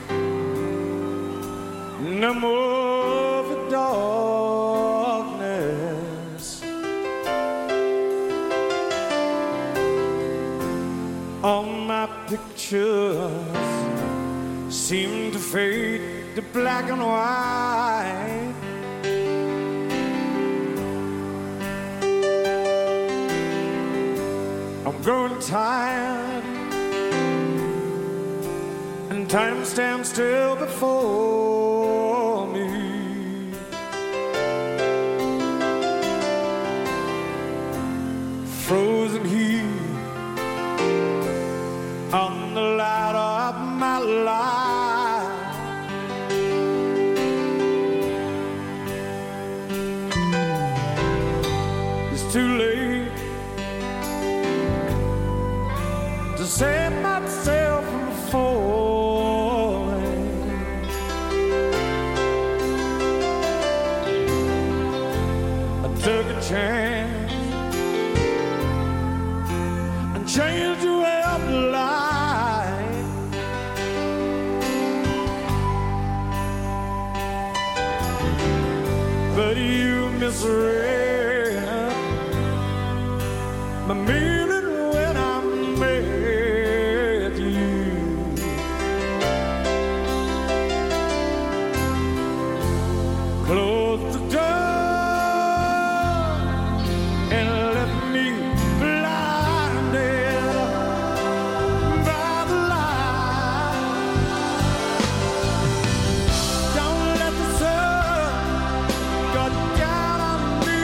no more of the darkness. All my pictures seem to fade to black and white. I'm growing tired Time stands still before me. Frozen here on the light of my life. It's too late to save myself from falling. I took a chance and changed your way of life. But you misread my meaning when I met you. Close the door and let me blinded by the light. Don't let the sun go down on me.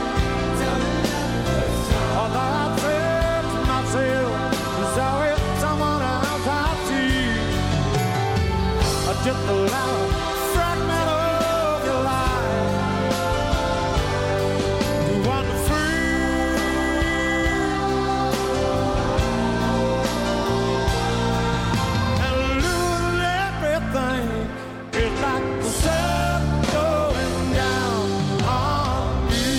Although I said to myself, there's always someone else I see. I just allow a fragment of your life to wander free. And losing everything is like the sun going down on me.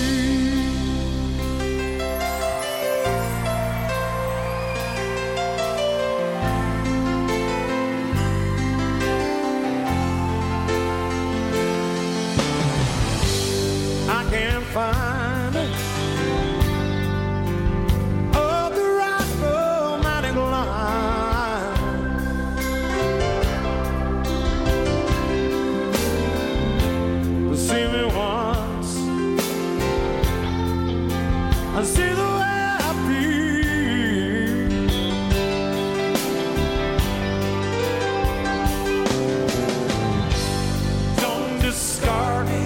I can't find oh, the right romantic line. See me once and see the way I feel. Don't discard me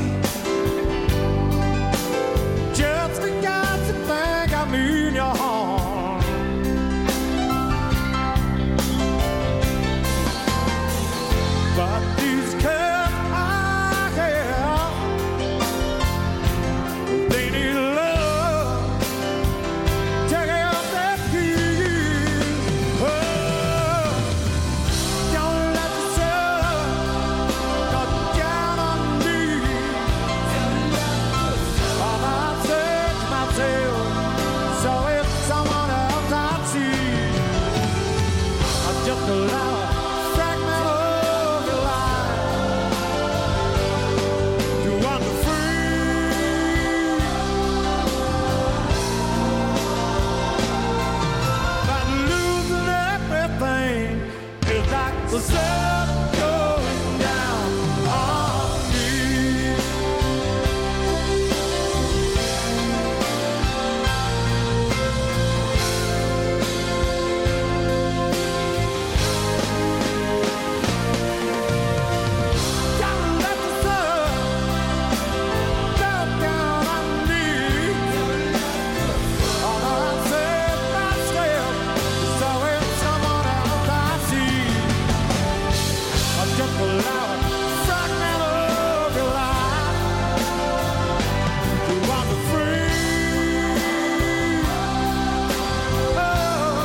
just because you think I mean your harm. But these curves I have, they need love. Take out that peace. Oh, don't let the sun go down on me. All I said to myself, so if someone else I see, I just allow a fragment of your life to wander free. But losing everything is like the sun going down on me. Don't let the sun go down on me. All I said myself is so if someone else I see, I just allow a fragment of your life to wander free. Oh,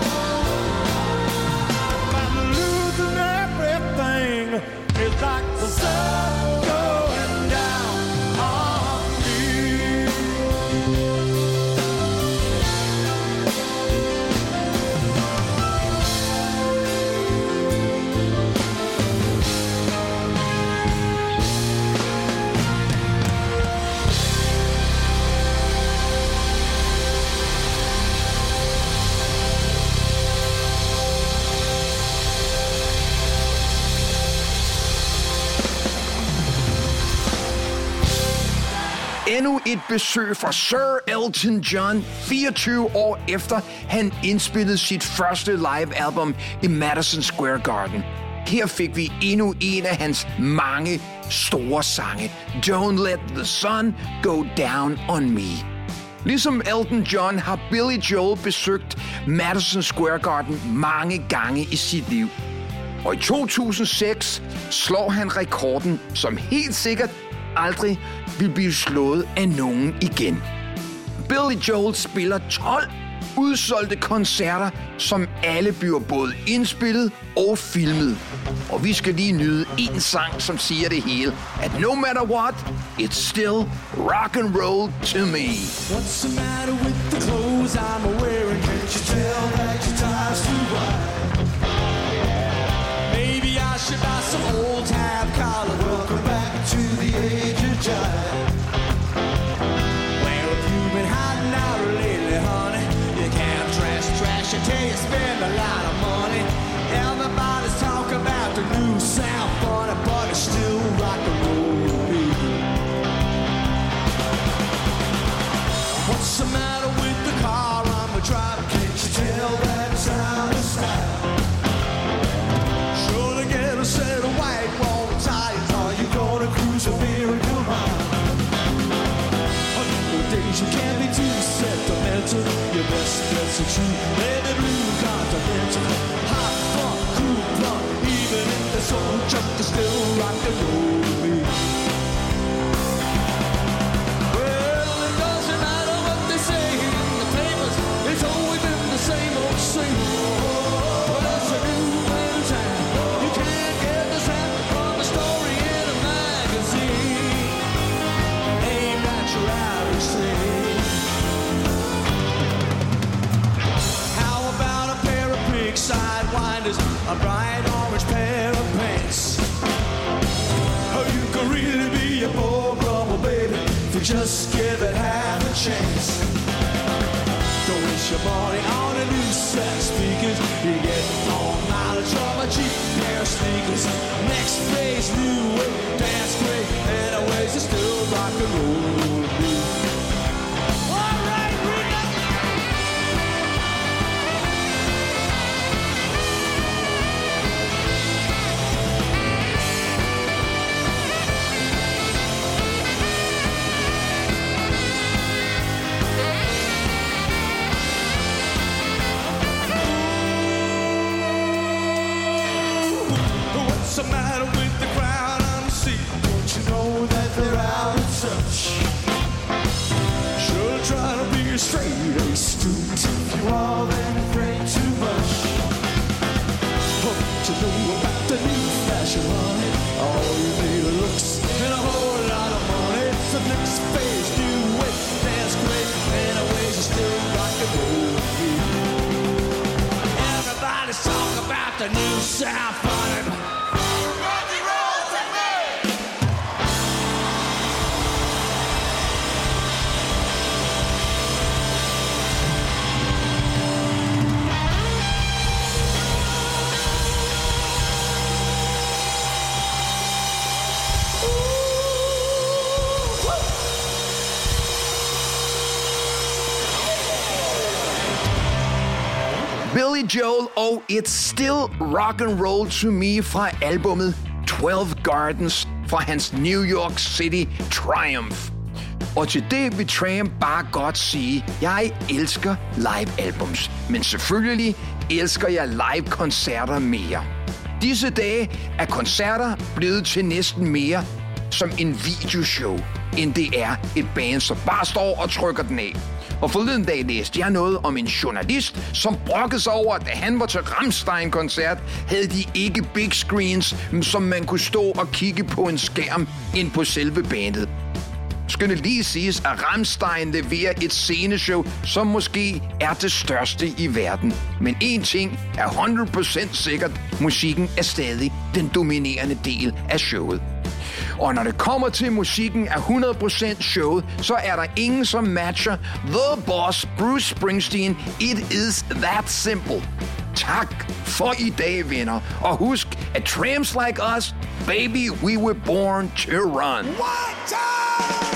but losing everything is like the sun going down on me. Endnu et besøg fra Sir Elton John, fireogtyve år efter han indspillede sit første live-album i Madison Square Garden. Her fik vi endnu en af hans mange store sange. Don't Let the Sun Go Down on Me. Ligesom Elton John har Billy Joel besøgt Madison Square Garden mange gange i sit liv. Og i to tusind og seks slår han rekorden, som helt sikkert aldrig vil blive slået af nogen igen. Billy Joel spiller tolv udsolgte koncerter, som alle bliver både indspillet og filmet. Og vi skal lige nyde en sang, som siger det hele. At no matter what, it's still rock and roll to me. What's the matter with the clothes I'm wearing? Can't you tell that your tie's too wide? Maybe I should buy some old tab collar. Welcome back to the age of jive. Where have you been hiding out lately, honey? You can't trash trash until you spend a lot of money. Everybody's talking about the new sound funny, but it's still rock and roll to me. What's the matter with the car I'm driving? Can't you tell that it's out of style? Sure to get a set of white wall tires. Are you gonna cruise a miracle mile? On the days you can't be too sentimental. Your best bet's are true. Baby blue continental. Hot fun, cool fun. Even if the soul junk is still rock and roll to me. Well, it doesn't matter what they say in the papers. It's always been the same old same old. But it's a new better time. You can't get this happen from a story in a magazine. Aimed at your average thing. How about a pair of big sidewinders, a bright orange pair of pants? Oh, you could really be a poor grumble, baby, if you just give it half a chance. Don't waste your money on a new set of speakers. You get more mileage from a cheap pair of sneakers. Next phase, new way, dance great. Anyways, it's still rock and roll to me. All right, Rita. What's the matter with the crowd on the seat? Don't you know that they're out of touch? Sure try to be a straight-A student. If you are, then afraid too much. What you know about the new fashion, honey? All you need are looks and a whole lot of money. It's the next phase, new way, dance great. Anyways, it's still rock and roll to me. Everybody's talking about the new sound funny. Billy Joel og It's Still Rock and Roll to Me fra albummet twelve Gardens fra hans New York City Triumph. Og til det vil Triumph bare godt sige, jeg elsker live-albums, men selvfølgelig elsker jeg live-koncerter mere. Disse dage er koncerter blevet til næsten mere som en videoshow, end det er et band, som bare står og trykker den af. Og forleden dag læste jeg noget om en journalist, som brokkede sig over, at da han var til Rammstein-koncert, havde de ikke big screens, som man kunne stå og kigge på en skærm ind på selve bandet. Skal det lige siges, at Rammstein leverer et sceneshow, som måske er det største i verden. Men én ting er hundrede procent sikkert, musikken er stadig den dominerende del af showet. Og når det kommer til musikken af hundrede procent showet, så er der ingen, som matcher The Boss Bruce Springsteen. It is that simple. Tak for i dag, venner. Og husk, at Tramps Like Us, baby, we were born to run. What time?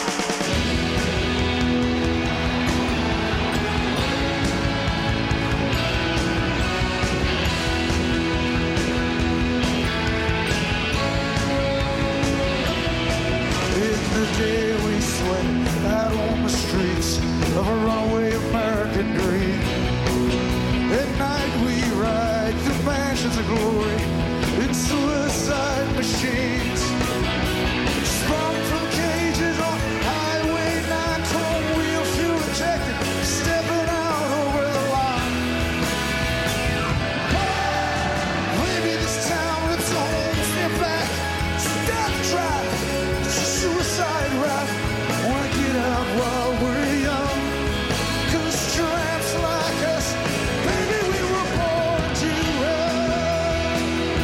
roam the streets of a runaway American dream. At night we ride through mansions of glory in suicide machines. Sprung from cages on Highway nine, torn wheel fuel injected, stepping out over the line. Maybe this town rips home, step back, it's a death trap, it's a suicide rap. Wanna get out while we're young, 'cause tramps like us, baby, we were born to run.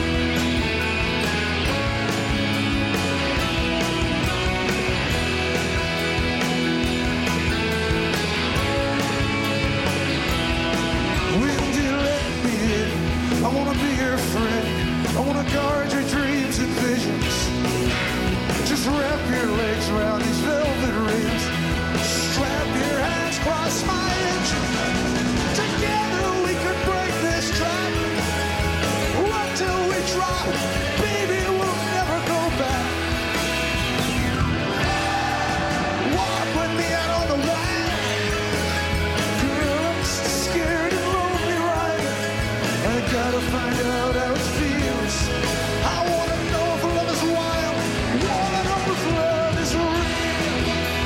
When you let me in, I wanna be your friend, I wanna guard your dreams and visions. Just wrap your legs around these velvet rings, strap your hands across my engine. Together we could break this trap. Run till we drop, baby, we'll never go back. Walk with me out on the wild. Girl, I'm scared and lonely riding. I gotta find out how it feels. I wanna know if love is wild. Wanna know if love is real.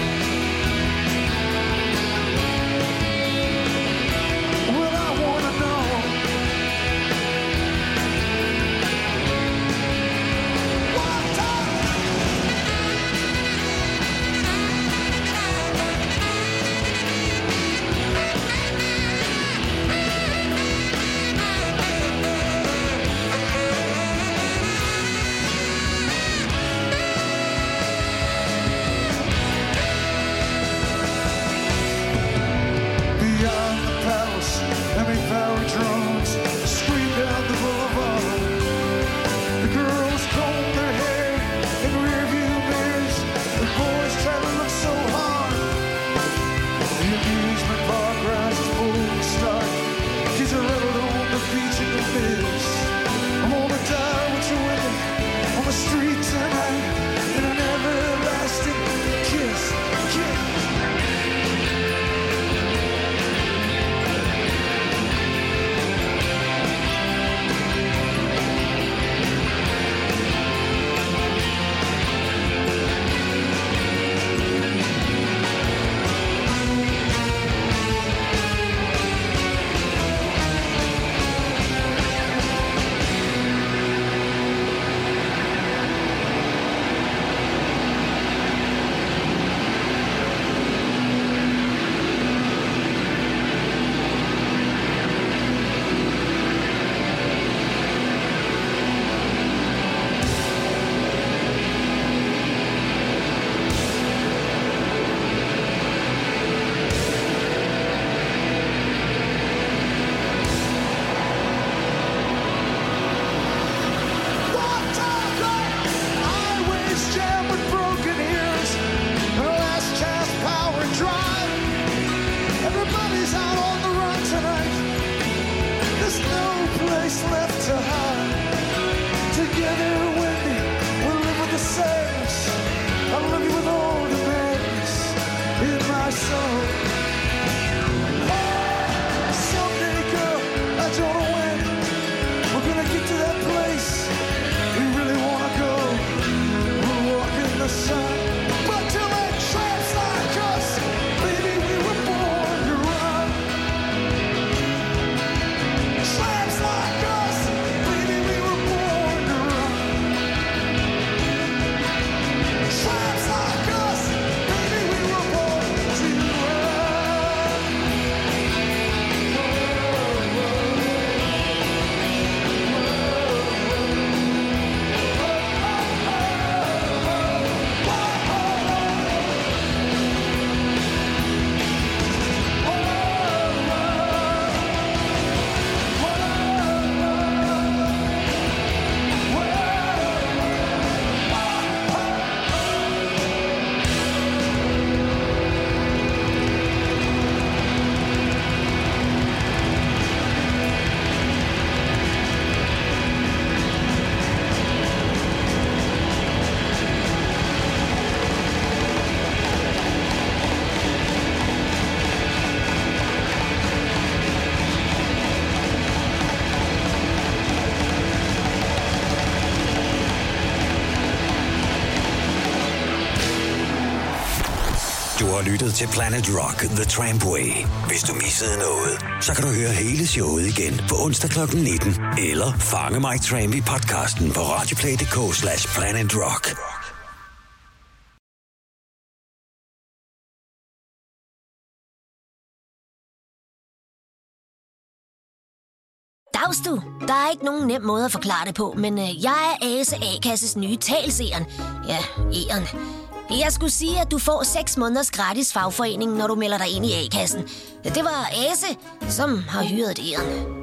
Du har lyttet til Planet Rock The Trampway. Hvis du missede noget, så kan du høre hele showet igen på onsdag klokken nitten. Eller fange mig Tramp i podcasten på radioplay.dk slash Planet Rock. Dags du. Der er ikke nogen nem måde at forklare det på, men øh, jeg er Ase A-kasses nye talseren. Ja, E'eren. Jeg skulle sige, at du får seks måneders gratis fagforening, når du melder dig ind i A-kassen. Det var Ase, som har hyret E'eren.